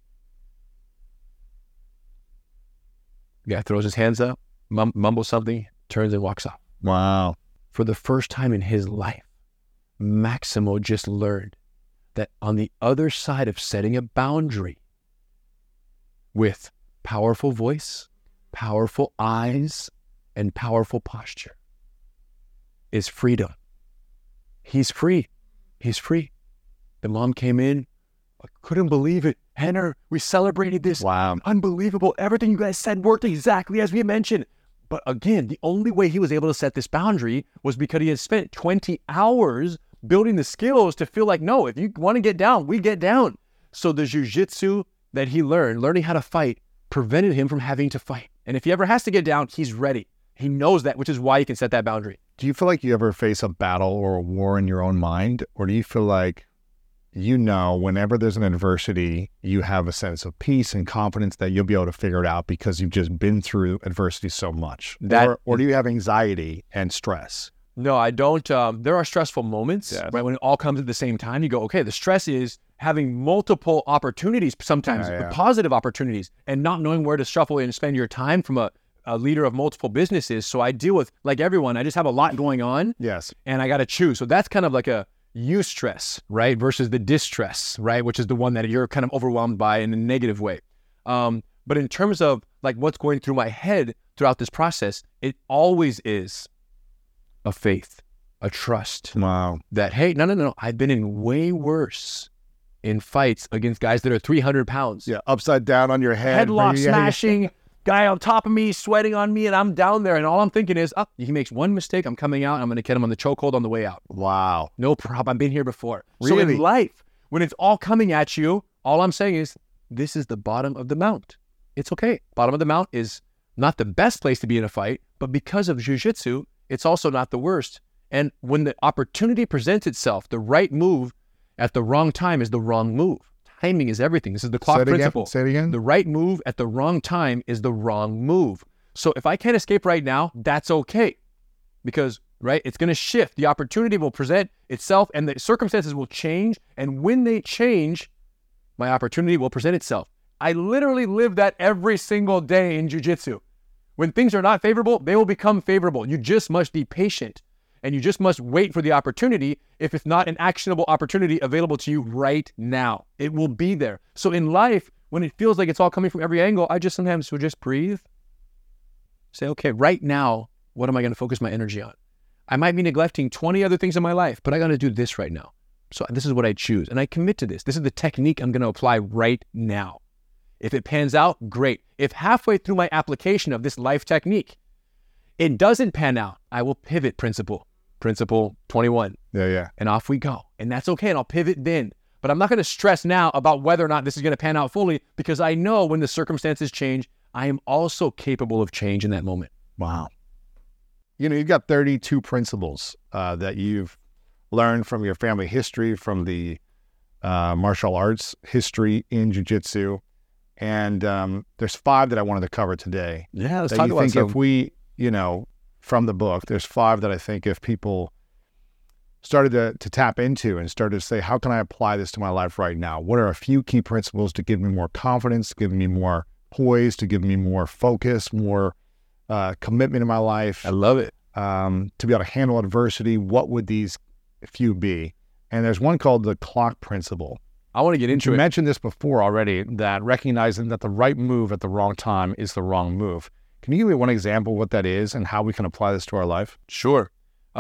The guy throws his hands up, mumbles something, turns and walks off. Wow. For the first time in his life, Maximo just learned that on the other side of setting a boundary with powerful voice, powerful eyes and powerful posture is freedom. He's free. He's free. The mom came in. I couldn't believe it. Henner, we celebrated this. Wow. Unbelievable. Everything you guys said worked exactly as we mentioned. But again, the only way he was able to set this boundary was because he had spent 20 hours building the skills to feel like, no, if you want to get down, we get down. So the jujitsu that he learned, learning how to fight, prevented him from having to fight. And if he ever has to get down, he's ready. He knows that, which is why he can set that boundary. Do you feel like you ever face a battle or a war in your own mind? Or do you feel like, whenever there's an adversity, you have a sense of peace and confidence that you'll be able to figure it out because you've just been through adversity so much? Or do you have anxiety and stress? No, I don't. There are stressful moments, right? When it all comes at the same time, you go, okay, the stress is having multiple opportunities, sometimes positive opportunities, and not knowing where to shuffle and spend your time from a leader of multiple businesses. So I deal with, like everyone, I just have a lot going on. Yes. And I got to choose. So that's kind of like a eustress, right? Versus the distress, right? Which is the one that you're kind of overwhelmed by in a negative way. But in terms of like what's going through my head throughout this process, it always is a faith, a trust. Wow. That, hey, no. I've been in way worse in fights against guys that are 300 pounds. Yeah, upside down on your head. Headlock smashing, guy on top of me, sweating on me, and I'm down there. And all I'm thinking is, he makes one mistake, I'm coming out, I'm going to get him on the chokehold on the way out. Wow. No problem. I've been here before. Really? So in life, when it's all coming at you, all I'm saying is, this is the bottom of the mount. It's okay. Bottom of the mount is not the best place to be in a fight, but because of jiu-jitsu, it's also not the worst. And when the opportunity presents itself, the right move at the wrong time is the wrong move. Timing is everything. This is the clock principle. Say it again. The right move at the wrong time is the wrong move. So if I can't escape right now, that's okay. Because, right, it's going to shift. The opportunity will present itself and the circumstances will change. And when they change, my opportunity will present itself. I literally live that every single day in jiu-jitsu. When things are not favorable, they will become favorable. You just must be patient. And you just must wait for the opportunity if it's not an actionable opportunity available to you right now. It will be there. So in life, when it feels like it's all coming from every angle, I just sometimes would just breathe. Say, okay, right now, what am I going to focus my energy on? I might be neglecting 20 other things in my life, but I got to do this right now. So this is what I choose. And I commit to this. This is the technique I'm going to apply right now. If it pans out, great. If halfway through my application of this life technique, it doesn't pan out, I will pivot principle 21. Yeah. And off we go. And that's okay. And I'll pivot then. But I'm not going to stress now about whether or not this is going to pan out fully because I know when the circumstances change, I am also capable of change in that moment. Wow. You've got 32 principles that you've learned from your family history, from the martial arts history in jiu-jitsu. And there's 5 that I wanted to cover today. Yeah, let's talk about some. If we, from the book, there's 5 that I think if people started to tap into and started to say, how can I apply this to my life right now? What are a few key principles to give me more confidence, to give me more poise, to give me more focus, more commitment in my life? I love it. To be able to handle adversity, what would these few be? And there's one called the clock principle. I want to get into it. You mentioned this before already, that recognizing that the right move at the wrong time is the wrong move. Can you give me one example of what that is and how we can apply this to our life? Sure.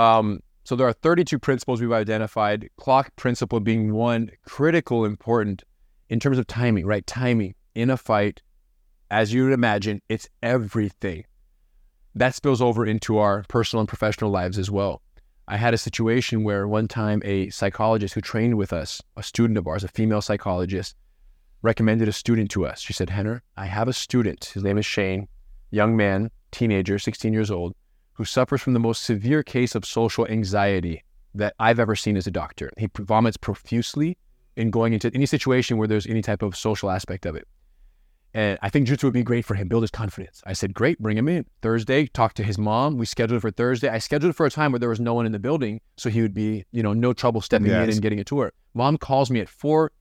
So there are 32 principles we've identified, clock principle being one critical, important in terms of timing, right? Timing in a fight, as you would imagine, it's everything. That spills over into our personal and professional lives as well. I had a situation where one time a psychologist who trained with us, a student of ours, a female psychologist, recommended a student to us. She said, Henner, I have a student, his name is Shane, young man, teenager, 16 years old, who suffers from the most severe case of social anxiety that I've ever seen as a doctor. He vomits profusely in going into any situation where there's any type of social aspect of it. And I think jiu-jitsu would be great for him, build his confidence. I said, great, bring him in. Thursday, talk to his mom. We scheduled it for Thursday. I scheduled it for a time where there was no one in the building, so he would be, no trouble stepping in and getting a tour. Mom calls me at 4:05,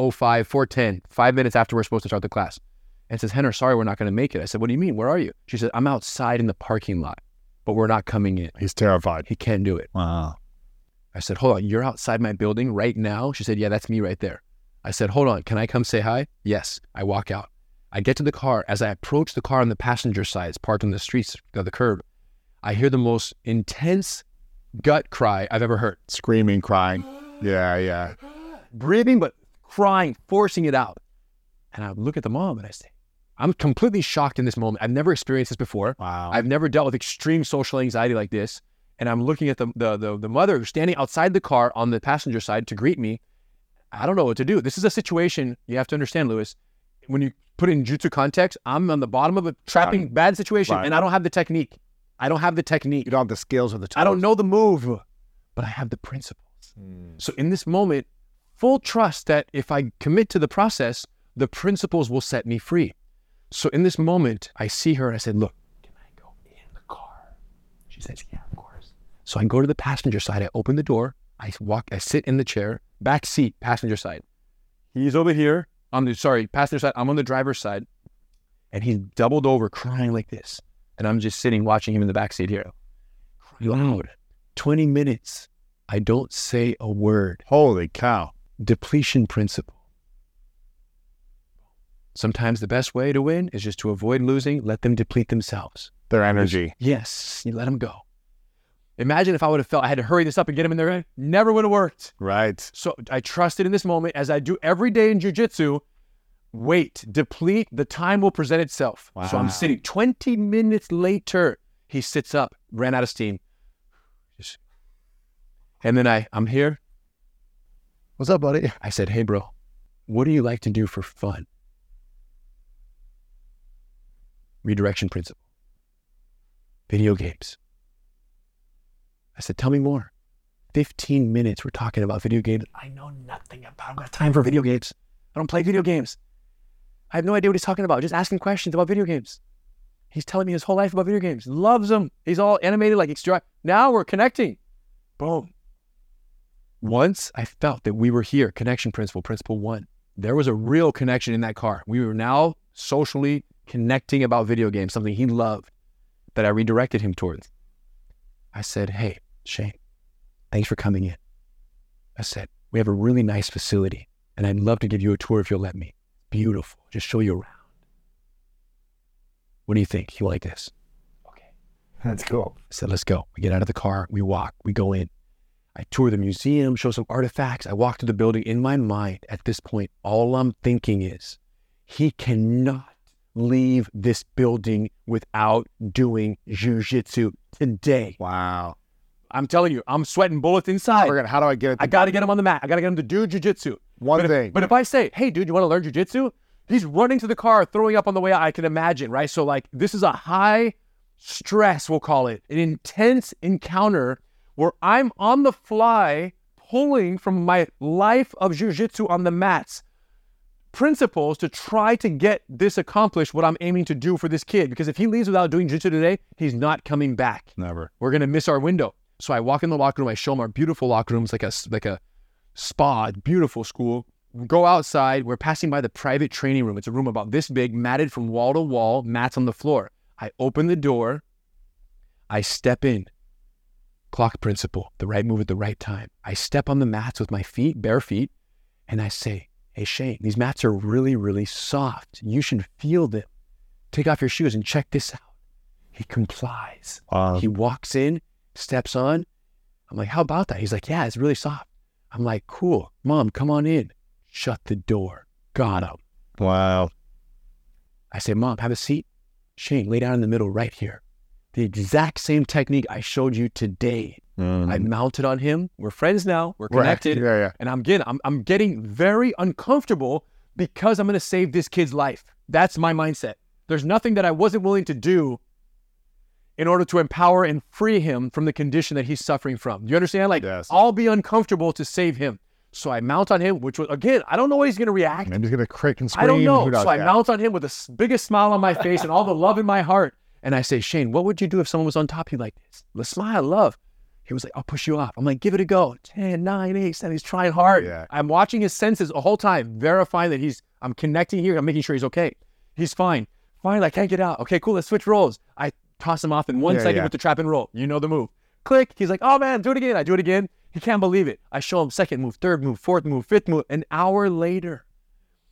4:10, 5 minutes after we're supposed to start the class, and says, Henner, sorry, we're not going to make it. I said, what do you mean? Where are you? She said, I'm outside in the parking lot, but we're not coming in. He's terrified. He can't do it. Wow. I said, hold on, you're outside my building right now? She said, yeah, that's me right there. I said, hold on, can I come say hi? Yes. I walk out. I get to the car. As I approach the car on the passenger side, it's parked on the streets of the curb, I hear the most intense gut cry I've ever heard. Screaming, crying. Yeah. Breathing, but crying, forcing it out. And I look at the mom and I say, I'm completely shocked in this moment. I've never experienced this before. Wow. I've never dealt with extreme social anxiety like this. And I'm looking at the mother who's standing outside the car on the passenger side to greet me. I don't know what to do. This is a situation you have to understand, Lewis. When you put it in jiu-jitsu context, I'm on the bottom of a trapping bad situation, and I don't have the technique. You don't have the skills or the tools. I don't know the move, but I have the principles. So in this moment, full trust that if I commit to the process, the principles will set me free. So in this moment, I see her and I said, look, can I go in the car? She says, yeah, of course. So I go to the passenger side. I open the door. I sit in the chair, back seat, passenger side. He's over here passenger side. I'm on the driver's side. And he's doubled over crying like this. And I'm just sitting watching him in the back seat here. Crying loud. 20 minutes. I don't say a word. Holy cow. Depletion principle. Sometimes the best way to win is just to avoid losing, let them deplete themselves. Their energy. Yes, you let them go. Imagine if I would have felt I had to hurry this up and get them in there. Never would have worked. Right. So I trusted in this moment, as I do every day in jiu-jitsu. Wait, deplete, the time will present itself. Wow. So I'm sitting 20 minutes later. He sits up, ran out of steam. And then I'm here. What's up, buddy? I said, hey, bro, what do you like to do for fun? Redirection principle. Video games. I said, tell me more. 15 minutes we're talking about video games. I know nothing about, I don't got time for video games. I don't play video games. I have no idea what he's talking about. Just asking questions about video games. He's telling me his whole life about video games. Loves them. He's all animated like extra. Now we're connecting. Boom. Once I felt that we were here, connection principle 1. There was a real connection in that car. We were now socially connecting about video games, something he loved that I redirected him towards. I said, hey, Shane, thanks for coming in. I said, we have a really nice facility and I'd love to give you a tour if you'll let me. Beautiful. Just show you around. What do you think? You like this? Okay. That's cool. I said, let's go. We get out of the car. We walk. We go in. I tour the museum, show some artifacts. I walk to the building. In my mind, at this point, all I'm thinking is, he cannot leave this building without doing jiu-jitsu today. Wow. I'm telling you, I'm sweating bullets inside. How do I get it? I got to get him on the mat. I got to get him to do jiu-jitsu. But if I say, hey, dude, you want to learn jiu-jitsu? He's running to the car, throwing up on the way out. I can imagine, right? So like, this is a high stress, we'll call it, an intense encounter where I'm on the fly pulling from my life of jiu-jitsu on the mats principles to try to get this accomplished, what I'm aiming to do for this kid. Because if he leaves without doing jiu-jitsu today, he's not coming back. Never. We're going to miss our window. So I walk in the locker room. I show him our beautiful locker room. It's like a spa, beautiful school. We go outside. We're passing by the private training room. It's a room about this big, matted from wall to wall, mats on the floor. I open the door. I step in. Clock principle, the right move at the right time. I step on the mats with my feet, bare feet, and I say, hey, Shane, these mats are really, really soft. You should feel them. Take off your shoes and check this out. He complies. He walks in, steps on. I'm like, how about that? He's like, yeah, it's really soft. I'm like, cool. Mom, come on in. Shut the door. Got him. Wow. I say, Mom, have a seat. Shane, lay down in the middle right here. The exact same technique I showed you today. I mounted on him. We're friends now. We're connected. Yeah. And I'm getting very uncomfortable because I'm going to save this kid's life. That's my mindset. There's nothing that I wasn't willing to do in order to empower and free him from the condition that he's suffering from. Do you understand? Like, yes. I'll be uncomfortable to save him. So I mount on him, which was, again, I don't know how he's going to react. Maybe he's going to crick and scream. I don't know. Who knows? So I mount on him with the biggest smile on my face and all the love in my heart. And I say, Shane, what would you do if someone was on top of you like this? Let's smile, love. He was like, I'll push you off. I'm like, give it a go. 10, 9, 8, 7. He's trying hard. Yeah. I'm watching his senses the whole time, verifying that I'm connecting here. I'm making sure he's okay. He's fine. Fine, I can't get out. Okay, cool, let's switch roles. I toss him off in 1 second with the trap and roll. You know the move. Click. He's like, oh man, do it again. I do it again. He can't believe it. I show him second move, third move, fourth move, fifth move. An hour later,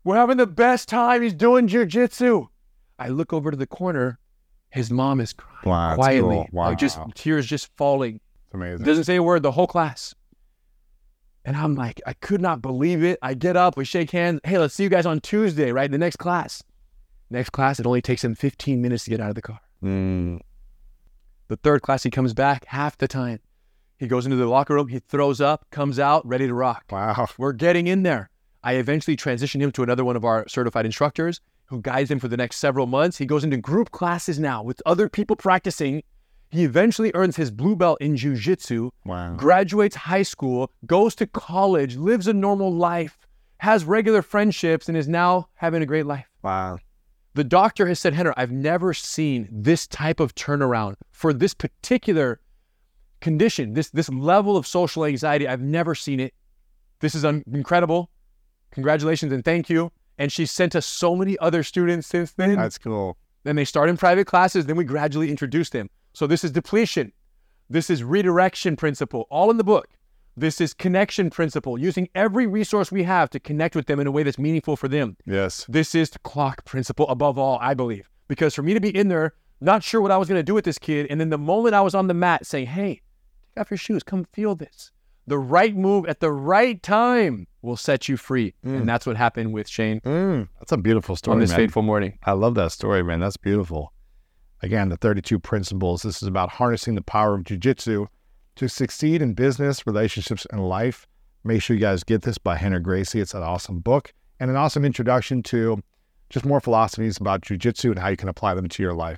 We're having the best time. He's doing jiu-jitsu. I look over to the corner. His mom is crying Wow, that's quietly. cool. Wow. Like just tears just falling. It's amazing. Doesn't say a word, the whole class. And I'm like, I could not believe it. I get up, we shake hands. Hey, let's see you guys on Tuesday, right? The next class. Next class, it only takes him 15 minutes to get out of the car. Mm. The third class, he comes back half the time. He goes into the locker room, he throws up, comes out, ready to rock. Wow. We're getting in there. I eventually transitioned him to another one of our certified instructors who guides him for the next several months. He goes into group classes now with other people practicing. He eventually earns his blue belt in jiu-jitsu, Wow. graduates high school, goes to college, lives a normal life, has regular friendships, and is now having a great life. Wow. The doctor has said, Henry, I've never seen this type of turnaround for this particular condition, this level of social anxiety. I've never seen it. This is incredible. Congratulations and thank you. And she sent us so many other students since then. That's cool. Then they start in private classes. Then we gradually introduce them. So this is depletion. This is redirection principle, all in the book. This is connection principle, using every resource we have to connect with them in a way that's meaningful for them. Yes. This is the clock principle above all, I believe. Because for me to be in there, not sure what I was going to do with this kid, and then the moment I was on the mat saying, hey, take off your shoes, come feel this. The right move at the right time will set you free. And that's what happened with Shane That's a beautiful story, on this man. fateful morning. I love that story, man. That's beautiful. Again, the 32 principles. This is about harnessing the power of jiu-jitsu to succeed in business, relationships, and life. Make sure you guys get this by Rener Gracie. It's an awesome book and an awesome introduction to just more philosophies about jiu-jitsu and how you can apply them to your life.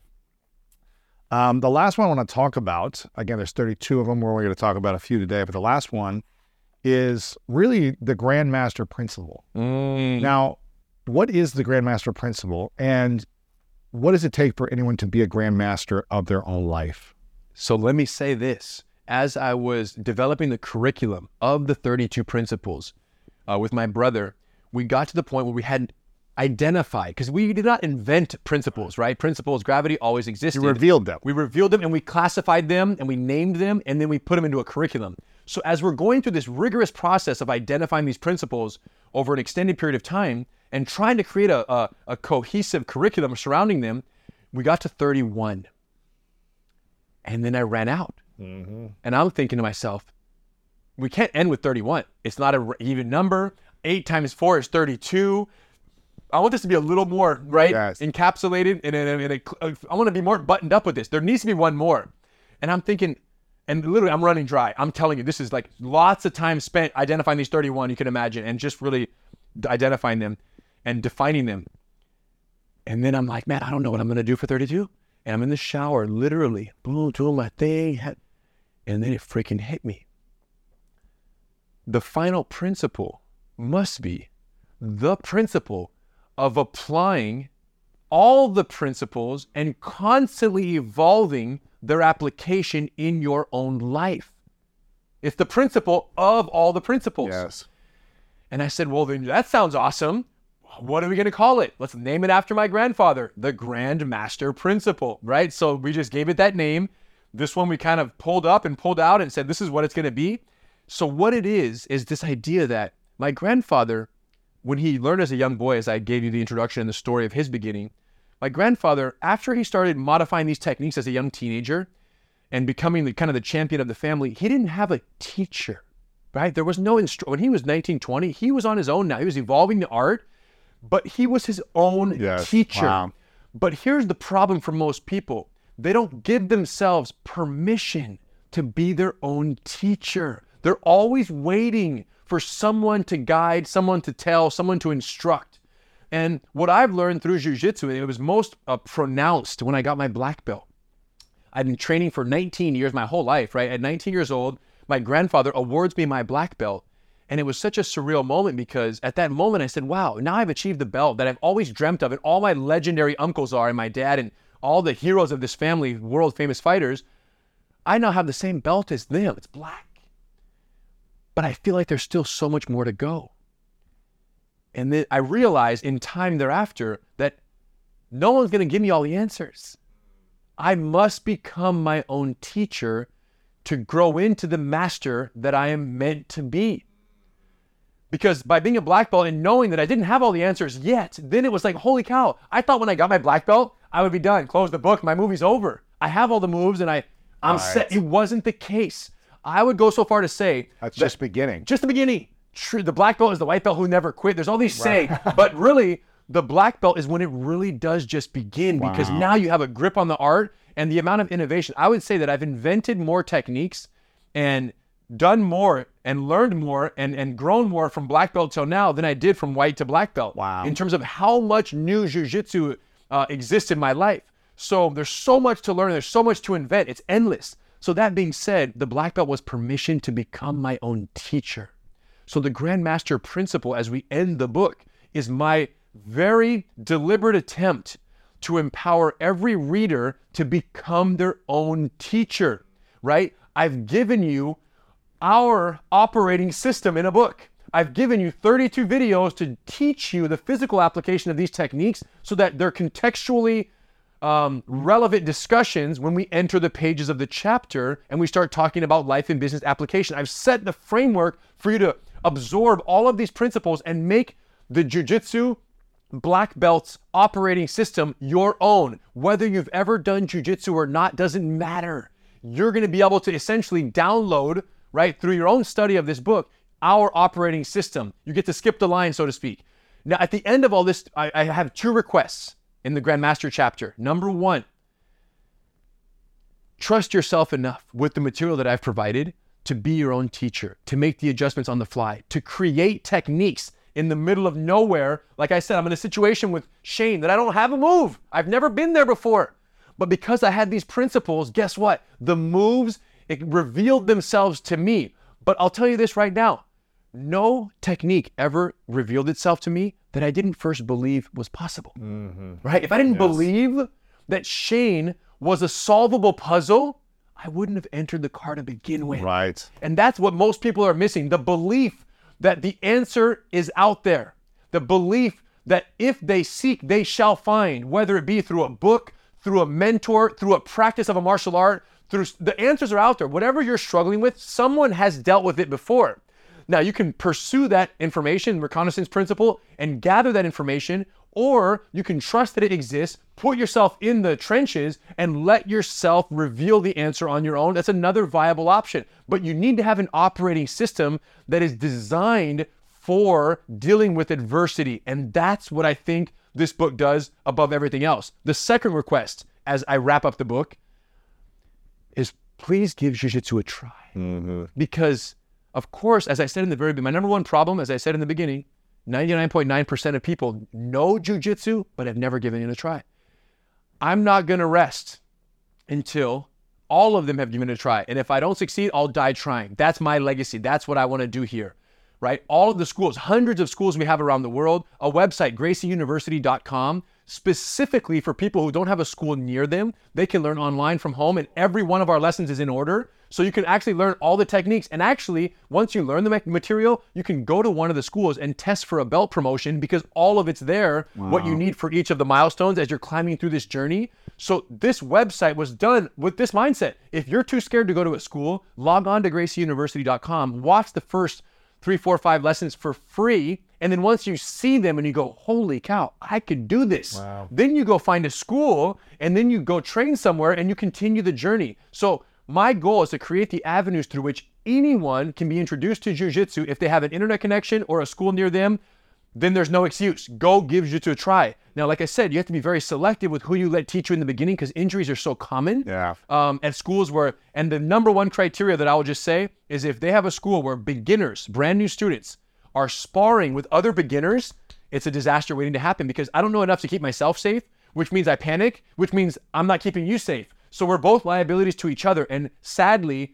The last one I want to talk about, again, there's 32 of them. We're only going to talk about a few today, but the last one is really the Grandmaster Principle. Now, what is the Grandmaster Principle, and what does it take for anyone to be a Grandmaster of their own life? So let me say this. As I was developing the curriculum of the 32 principles with my brother, we got to the point where we had identified, because we did not invent principles, right? Principles, gravity always existed. You revealed them. We revealed them and we classified them and we named them and then we put them into a curriculum. So as we're going through this rigorous process of identifying these principles over an extended period of time and trying to create a cohesive curriculum surrounding them, we got to 31. And then I ran out. And I'm thinking to myself, we can't end with 31. It's not an even number. 8 times 4 is 32. I want this to be a little more, right? Yes. Encapsulated. I want to be more buttoned up with this. There needs to be one more. And I'm thinking, and literally I'm running dry. I'm telling you, this is like lots of time spent identifying these 31, you can imagine, and just really identifying them and defining them. And then I'm like, man, I don't know what I'm going to do for 32. And I'm in the shower, literally, boom, doing my thing. And then it freaking hit me. The final principle must be the principle of applying all the principles and constantly evolving their application in your own life. It's the principle of all the principles. Yes. And I said, well, then that sounds awesome. What are we going to call it? Let's name it after my grandfather, the Grandmaster Principle, right? So we just gave it that name. This one we kind of pulled up and pulled out and said, this is what it's going to be. So what it is this idea that my grandfather, when he learned as a young boy, as I gave you the introduction and the story of his beginning, my grandfather, after he started modifying these techniques as a young teenager and becoming the kind of the champion of the family, he didn't have a teacher, right? There was no when he was 19, 20, he was on his own now. He was evolving the art, but he was his own teacher. Wow. But here's the problem for most people. They don't give themselves permission to be their own teacher. They're always waiting for someone to guide, someone to tell, someone to instruct. And what I've learned through jiu-jitsu, it was most pronounced when I got my black belt. I'd been training for 19 years, my whole life, right? At 19 years old, my grandfather awards me my black belt. And it was such a surreal moment because at that moment I said, wow, now I've achieved the belt that I've always dreamt of, and all my legendary uncles are, and my dad, and all the heroes of this family, world famous fighters. I now have the same belt as them. It's black. But I feel like there's still so much more to go. And then I realized in time thereafter that no one's going to give me all the answers. I must become my own teacher to grow into the master that I am meant to be. Because by being a black belt and knowing that I didn't have all the answers yet, then it was like, holy cow, I thought when I got my black belt, I would be done, close the book, my movie's over. I have all the moves and I'm set. It wasn't the case. I would go so far to say that's just beginning. Just the beginning. True, the black belt is the white belt who never quit. There's all these sayings, but really the black belt is when it really does just begin, because now you have a grip on the art and the amount of innovation. I would say that I've invented more techniques and done more and learned more and grown more from black belt till now than I did from white to black belt. Wow. In terms of how much new jiu-jitsu exists in my life. So there's so much to learn. There's so much to invent. It's endless. So that being said, the black belt was permission to become my own teacher. So the Grandmaster Principle, as we end the book, is my very deliberate attempt to empower every reader to become their own teacher, right? I've given you our operating system in a book. I've given you 32 videos to teach you the physical application of these techniques so that they're contextually relevant discussions when we enter the pages of the chapter and we start talking about life and business application. I've set the framework for you to absorb all of these principles and make the jiu-jitsu black belt's operating system your own. Whether you've ever done jiu-jitsu or not doesn't matter. You're going to be able to essentially download, right, through your own study of this book, our operating system. You get to skip the line, so to speak. Now, at the end of all this, I have two requests in the Grandmaster chapter. Number one, trust yourself enough with the material that I've provided to be your own teacher, to make the adjustments on the fly, to create techniques in the middle of nowhere. Like I said, I'm in a situation with Shane that I don't have a move. I've never been there before. But because I had these principles, guess what? The moves, it revealed themselves to me. But I'll tell you this right now, no technique ever revealed itself to me that I didn't first believe was possible, right? If I didn't believe that Shane was a solvable puzzle, I wouldn't have entered the car to begin with. Right. And that's what most people are missing, the belief that the answer is out there, the belief that if they seek, they shall find, whether it be through a book, through a mentor, through a practice of a martial art, the answers are out there. Whatever you're struggling with, someone has dealt with it before. Now, you can pursue that information, reconnaissance principle, and gather that information, or you can trust that it exists, put yourself in the trenches, and let yourself reveal the answer on your own. That's another viable option. But you need to have an operating system that is designed for dealing with adversity. And that's what I think this book does above everything else. The second request, as I wrap up the book, is please give jiu-jitsu a try. Because, of course, as I said in the very beginning, my number one problem, as I said in the beginning, 99.9% of people know jiu-jitsu, but have never given it a try. I'm not going to rest until all of them have given it a try. And if I don't succeed, I'll die trying. That's my legacy. That's what I want to do here, right? All of the schools, hundreds of schools we have around the world, a website, gracieuniversity.com, specifically for people who don't have a school near them. They can learn online from home, and every one of our lessons is in order. So you can actually learn all the techniques. And actually, once you learn the material, you can go to one of the schools and test for a belt promotion because all of it's there, what you need for each of the milestones as you're climbing through this journey. So this website was done with this mindset. If you're too scared to go to a school, log on to gracieuniversity.com, watch the first 3, 4, 5 lessons for free. And then once you see them and you go, holy cow, I could do this. Then you go find a school and then you go train somewhere and you continue the journey. So my goal is to create the avenues through which anyone can be introduced to jiu-jitsu. If they have an internet connection or a school near them, then there's no excuse. Go give jiu-jitsu a try. Now, like I said, you have to be very selective with who you let teach you in the beginning because injuries are so common at schools and the number one criteria that I will just say is if they have a school where beginners, brand new students, are sparring with other beginners, it's a disaster waiting to happen because I don't know enough to keep myself safe, which means I panic, which means I'm not keeping you safe. So we're both liabilities to each other. And sadly,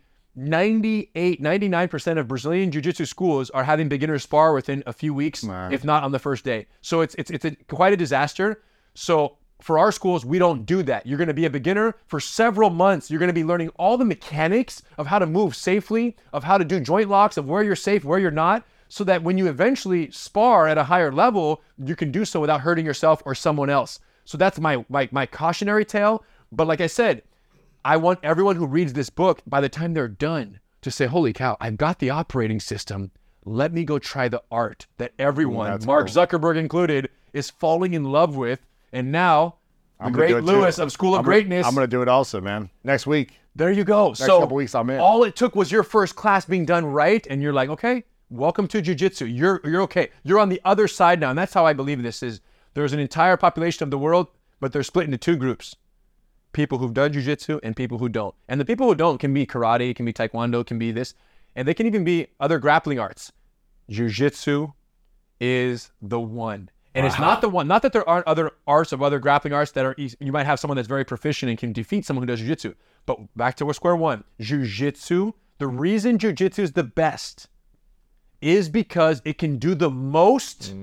99% of Brazilian jiu-jitsu schools are having beginners spar within a few weeks, if not on the first day. So it's quite a disaster. So for our schools, we don't do that. You're going to be a beginner for several months. You're going to be learning all the mechanics of how to move safely, of how to do joint locks, of where you're safe, where you're not, so that when you eventually spar at a higher level, you can do so without hurting yourself or someone else. So that's my cautionary tale. But like I said, I want everyone who reads this book, by the time they're done, to say, holy cow, I've got the operating system. let me go try the art that everyone, That's Mark cool. Zuckerberg included, is falling in love with. And now, the I'm gonna do great it too. Lewis of School of Greatness. I'm going to do it also, man. Next week. There you go. Next couple weeks, I'm in. All it took was your first class being done right, and you're like, okay, welcome to jiu-jitsu. You're okay. You're on the other side now, and that's how I believe this is. There's an entire population of the world, but they're split into two groups: people who've done jiu-jitsu and people who don't. And the people who don't can be karate, can be taekwondo, can be this, and they can even be other grappling arts. Jiu-jitsu is the one. And it's not the one, not that there aren't other arts of other grappling arts that are easy. You might have someone that's very proficient and can defeat someone who does jiu-jitsu. But back to square one, jiu-jitsu, the reason jiu-jitsu is the best is because it can do the most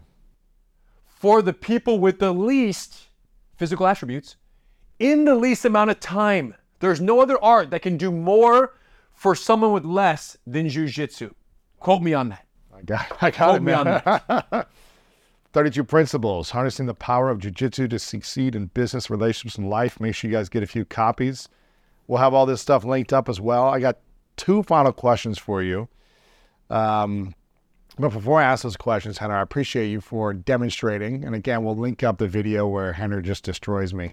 for the people with the least physical attributes in the least amount of time. There's no other art that can do more for someone with less than jiu-jitsu. Quote me on that. I got Quote it, me on man. that. 32 Principles, Harnessing the Power of Jiu-Jitsu to Succeed in Business, Relationships, and Life. Make sure you guys get a few copies. We'll have all this stuff linked up as well. I got 2 final questions for you. But before I ask those questions, Henner, I appreciate you for demonstrating. And again, we'll link up the video where Henner just destroys me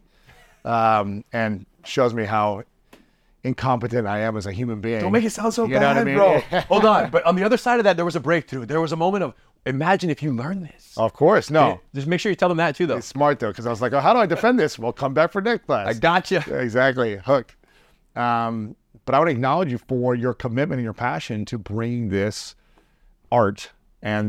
and shows me how incompetent I am as a human being. Don't make it sound so You know bad, what I mean? bro. Hold on. But on the other side of that, there was a breakthrough. There was a moment of, imagine if you learn this. Of course, no. Just make sure you tell them that too, though. It's smart, though, because I was like, oh, how do I defend this? Well, come back for next class. I gotcha. Exactly. Hook. But I want to acknowledge you for your commitment and your passion to bring this art and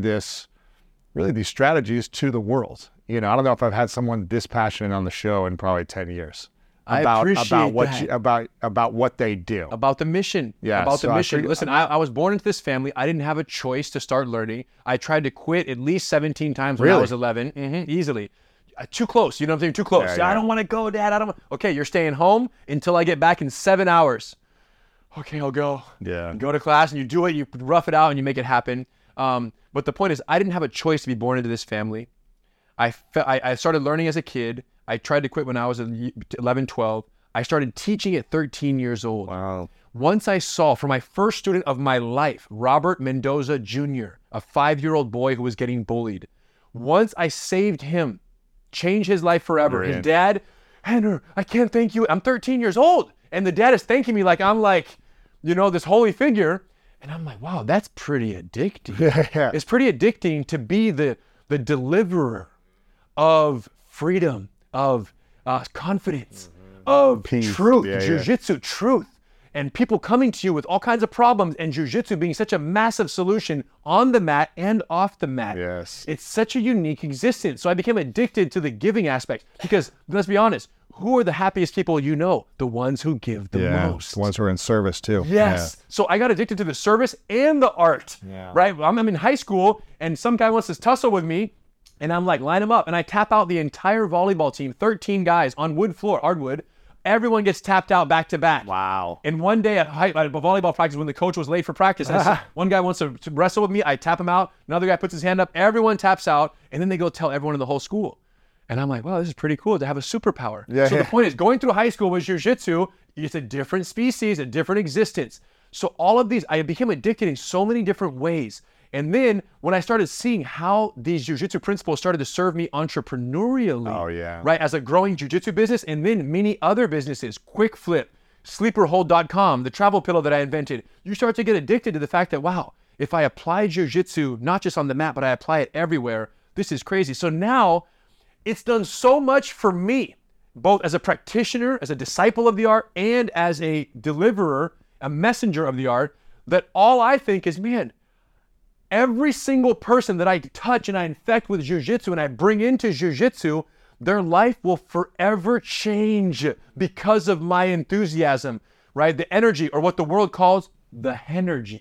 these strategies to the world. You know, I don't know if I've had someone this passionate on the show in probably 10 years. I appreciate About what they do. About the mission. Yeah, About so the I mission. figured- Listen, I was born into this family. I didn't have a choice to start learning. I tried to quit at least 17 times when I Really? was 11. Easily. Too close. You know what I'm saying? Too close. Yeah. I don't want to go, Dad. I don't want... Okay, you're staying home until I get back in 7 hours. Okay, I'll go. Yeah. Go to class and you do it. You rough it out and you make it happen. But the point is, I didn't have a choice to be born into this family. I started learning as a kid. I tried to quit when I was 11, 12. I started teaching at 13 years old. Wow. Once I saw, for my first student of my life, Robert Mendoza Jr., a 5-year-old boy who was getting bullied. Once I saved him, changed his life forever. His dad, Henner, I can't thank you. I'm 13 years old. And the dad is thanking me like I'm like, this holy figure. And I'm like, wow, that's pretty addicting. Yeah. It's pretty addicting to be the deliverer of freedom, of confidence, of Peace. truth, Yeah, yeah. jiu-jitsu, truth. And people coming to you with all kinds of problems, and jiu-jitsu being such a massive solution on the mat and off the mat. Yes. It's such a unique existence. So I became addicted to the giving aspect because, let's be honest, who are the happiest people you know? The ones who give the most. The ones who are in service, too. Yes. So I got addicted to the service and the art, right? I'm in high school and some guy wants to tussle with me and I'm like, line him up. And I tap out the entire volleyball team, 13 guys on wood floor, hardwood. Everyone gets tapped out back to back. Wow. And one day at volleyball practice, when the coach was late for practice, one guy wants to wrestle with me. I tap him out. Another guy puts his hand up. Everyone taps out. And then they go tell everyone in the whole school. And I'm like, wow, this is pretty cool to have a superpower. Yeah, so yeah. the point is, going through high school with jiu-jitsu, it's a different species, a different existence. So all of these, I became addicted in so many different ways. And then when I started seeing how these jiu-jitsu principles started to serve me entrepreneurially, Oh, yeah. right, as a growing jiu-jitsu business, and then many other businesses, Quick Flip, Sleeperhold.com, the travel pillow that I invented, you start to get addicted to the fact that, wow, if I apply jiu-jitsu, not just on the mat, but I apply it everywhere, this is crazy. So now it's done so much for me, both as a practitioner, as a disciple of the art, and as a deliverer, a messenger of the art, that all I think is, man, every single person that I touch and I infect with jiu-jitsu and I bring into jiu-jitsu, their life will forever change because of my enthusiasm, right? The energy, or what the world calls the Hennergy.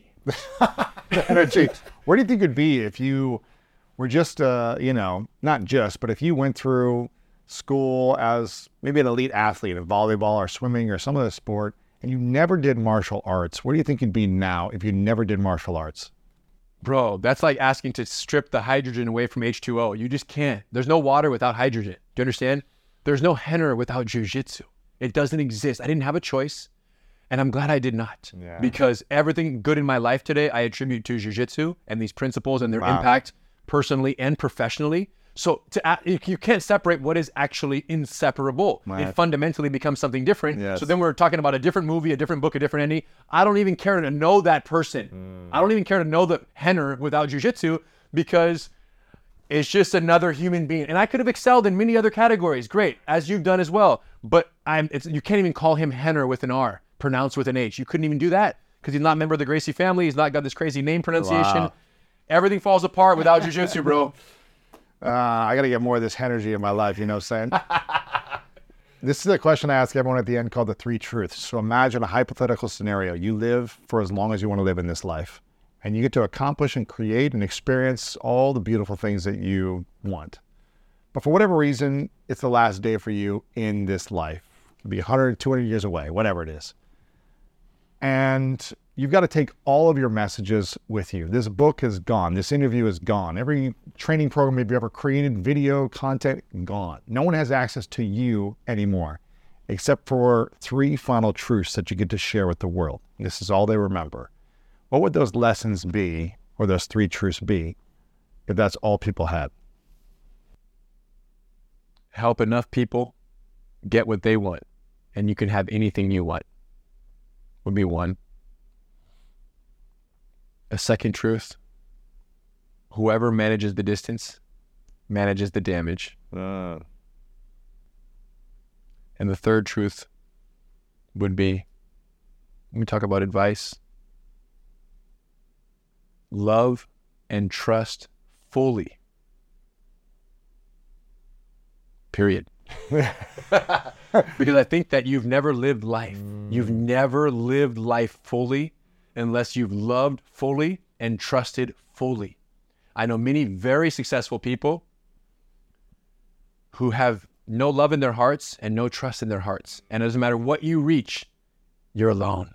Energy. Where do you think it'd be if you were just, not just, but if you went through school as maybe an elite athlete in volleyball or swimming or some other sport, and you never did martial arts? Where do you think you'd be now if you never did martial arts? Bro, that's like asking to strip the hydrogen away from H2O. You just can't. There's no water without hydrogen. Do you understand? There's no Henner without jiu-jitsu. It doesn't exist. I didn't have a choice. And I'm glad I did not, because everything good in my life today, I attribute to jiu-jitsu and these principles and their impact personally and professionally. So you can't separate what is actually inseparable. It fundamentally becomes something different. Yes. So then we're talking about a different movie, a different book, a different ending. I don't even care to know that person. I don't even care to know the Henner without jiu-jitsu, because it's just another human being. And I could have excelled in many other categories. Great, as you've done as well. But you can't even call him Henner with an R, pronounced with an H. You couldn't even do that because he's not a member of the Gracie family. He's not got this crazy name pronunciation. Wow. Everything falls apart without jiu-jitsu, bro. I got to get more of this energy in my life, you know what I'm saying? This is a question I ask everyone at the end called the 3 truths. So imagine a hypothetical scenario. You live for as long as you want to live in this life, and you get to accomplish and create and experience all the beautiful things that you want. But for whatever reason, it's the last day for you in this life. It could be 100, 200 years away, whatever it is. And you've got to take all of your messages with you. This book is gone. This interview is gone. Every training program you've ever created, video, content, gone. No one has access to you anymore, except for 3 final truths that you get to share with the world. This is all they remember. What would those lessons be, or those 3 truths be, if that's all people had? Help enough people get what they want, and you can have anything you want, would be 1. A second truth: whoever manages the distance manages the damage. And the third truth would be, when we talk about advice, love and trust fully. Period. Because I think that you've never lived life. You've never lived life fully unless you've loved fully and trusted fully. I know many very successful people who have no love in their hearts and no trust in their hearts. And it doesn't matter what you reach, you're alone.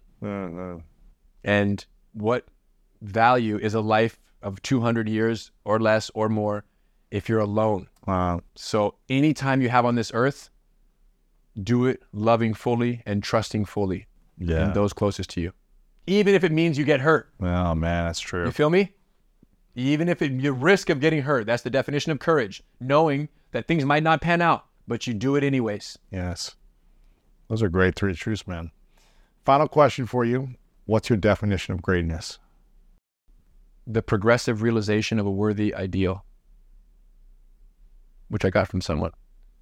And what value is a life of 200 years or less or more if you're alone? So anytime you have on this earth, do it loving fully and trusting fully in those closest to you. Even if it means you get hurt. Oh, man, that's true. You feel me? Even if you risk of getting hurt. That's the definition of courage. Knowing that things might not pan out, but you do it anyways. Yes. Those are great 3 truths, man. Final question for you. What's your definition of greatness? The progressive realization of a worthy ideal, which I got from someone.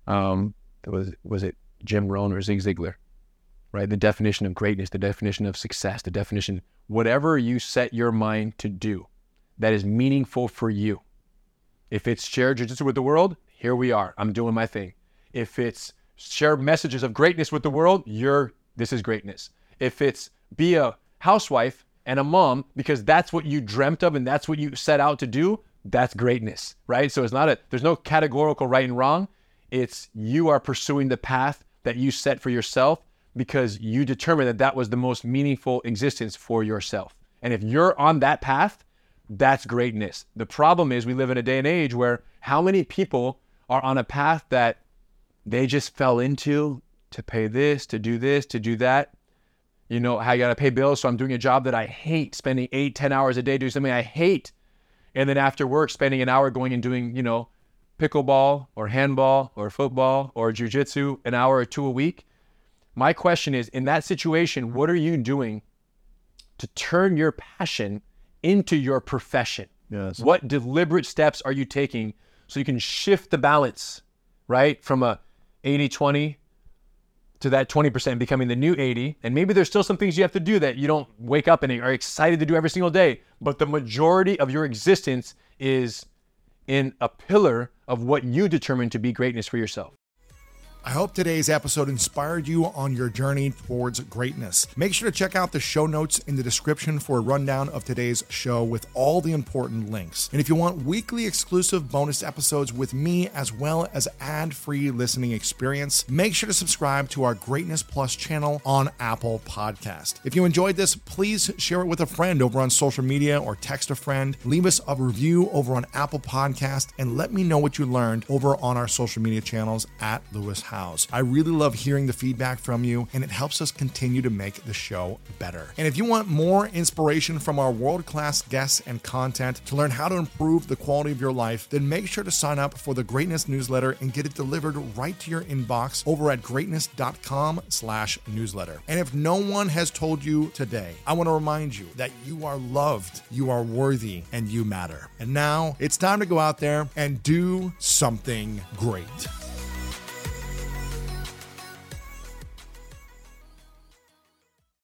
Was it Jim Rohn or Zig Ziglar? Right? The definition of greatness, the definition of success, the definition, whatever you set your mind to do that is meaningful for you. If it's share jiu-jitsu with the world, here we are. I'm doing my thing. If it's share messages of greatness with the world, this is greatness. If it's be a housewife and a mom because that's what you dreamt of and that's what you set out to do, that's greatness, right? So there's no categorical right and wrong. It's you are pursuing the path that you set for yourself because you determined that was the most meaningful existence for yourself. And if you're on that path, that's greatness. The problem is we live in a day and age where how many people are on a path that they just fell into to pay this, to do that. You know, I got to pay bills, so I'm doing a job that I hate, spending 8-10 hours a day doing something I hate. And then after work, spending an hour going and doing, pickleball or handball or football or jiu-jitsu, an hour or 2 a week. My question is, in that situation, what are you doing to turn your passion into your profession? Yes. What deliberate steps are you taking so you can shift the balance, right? From a 80-20 to that 20% becoming the new 80. And maybe there's still some things you have to do that you don't wake up and are excited to do every single day. But the majority of your existence is in a pillar of what you determine to be greatness for yourself. I hope today's episode inspired you on your journey towards greatness. Make sure to check out the show notes in the description for a rundown of today's show with all the important links. And if you want weekly exclusive bonus episodes with me as well as ad-free listening experience, make sure to subscribe to our Greatness Plus channel on Apple Podcast. If you enjoyed this, please share it with a friend over on social media or text a friend. Leave us a review over on Apple Podcast and let me know what you learned over on our social media channels at Lewis Howes. House. I really love hearing the feedback from you, and it helps us continue to make the show better. And if you want more inspiration from our world-class guests and content to learn how to improve the quality of your life, then make sure to sign up for the Greatness newsletter and get it delivered right to your inbox over at greatness.com/newsletter. And if no one has told you today, I want to remind you that you are loved, you are worthy, and you matter. And now it's time to go out there and do something great.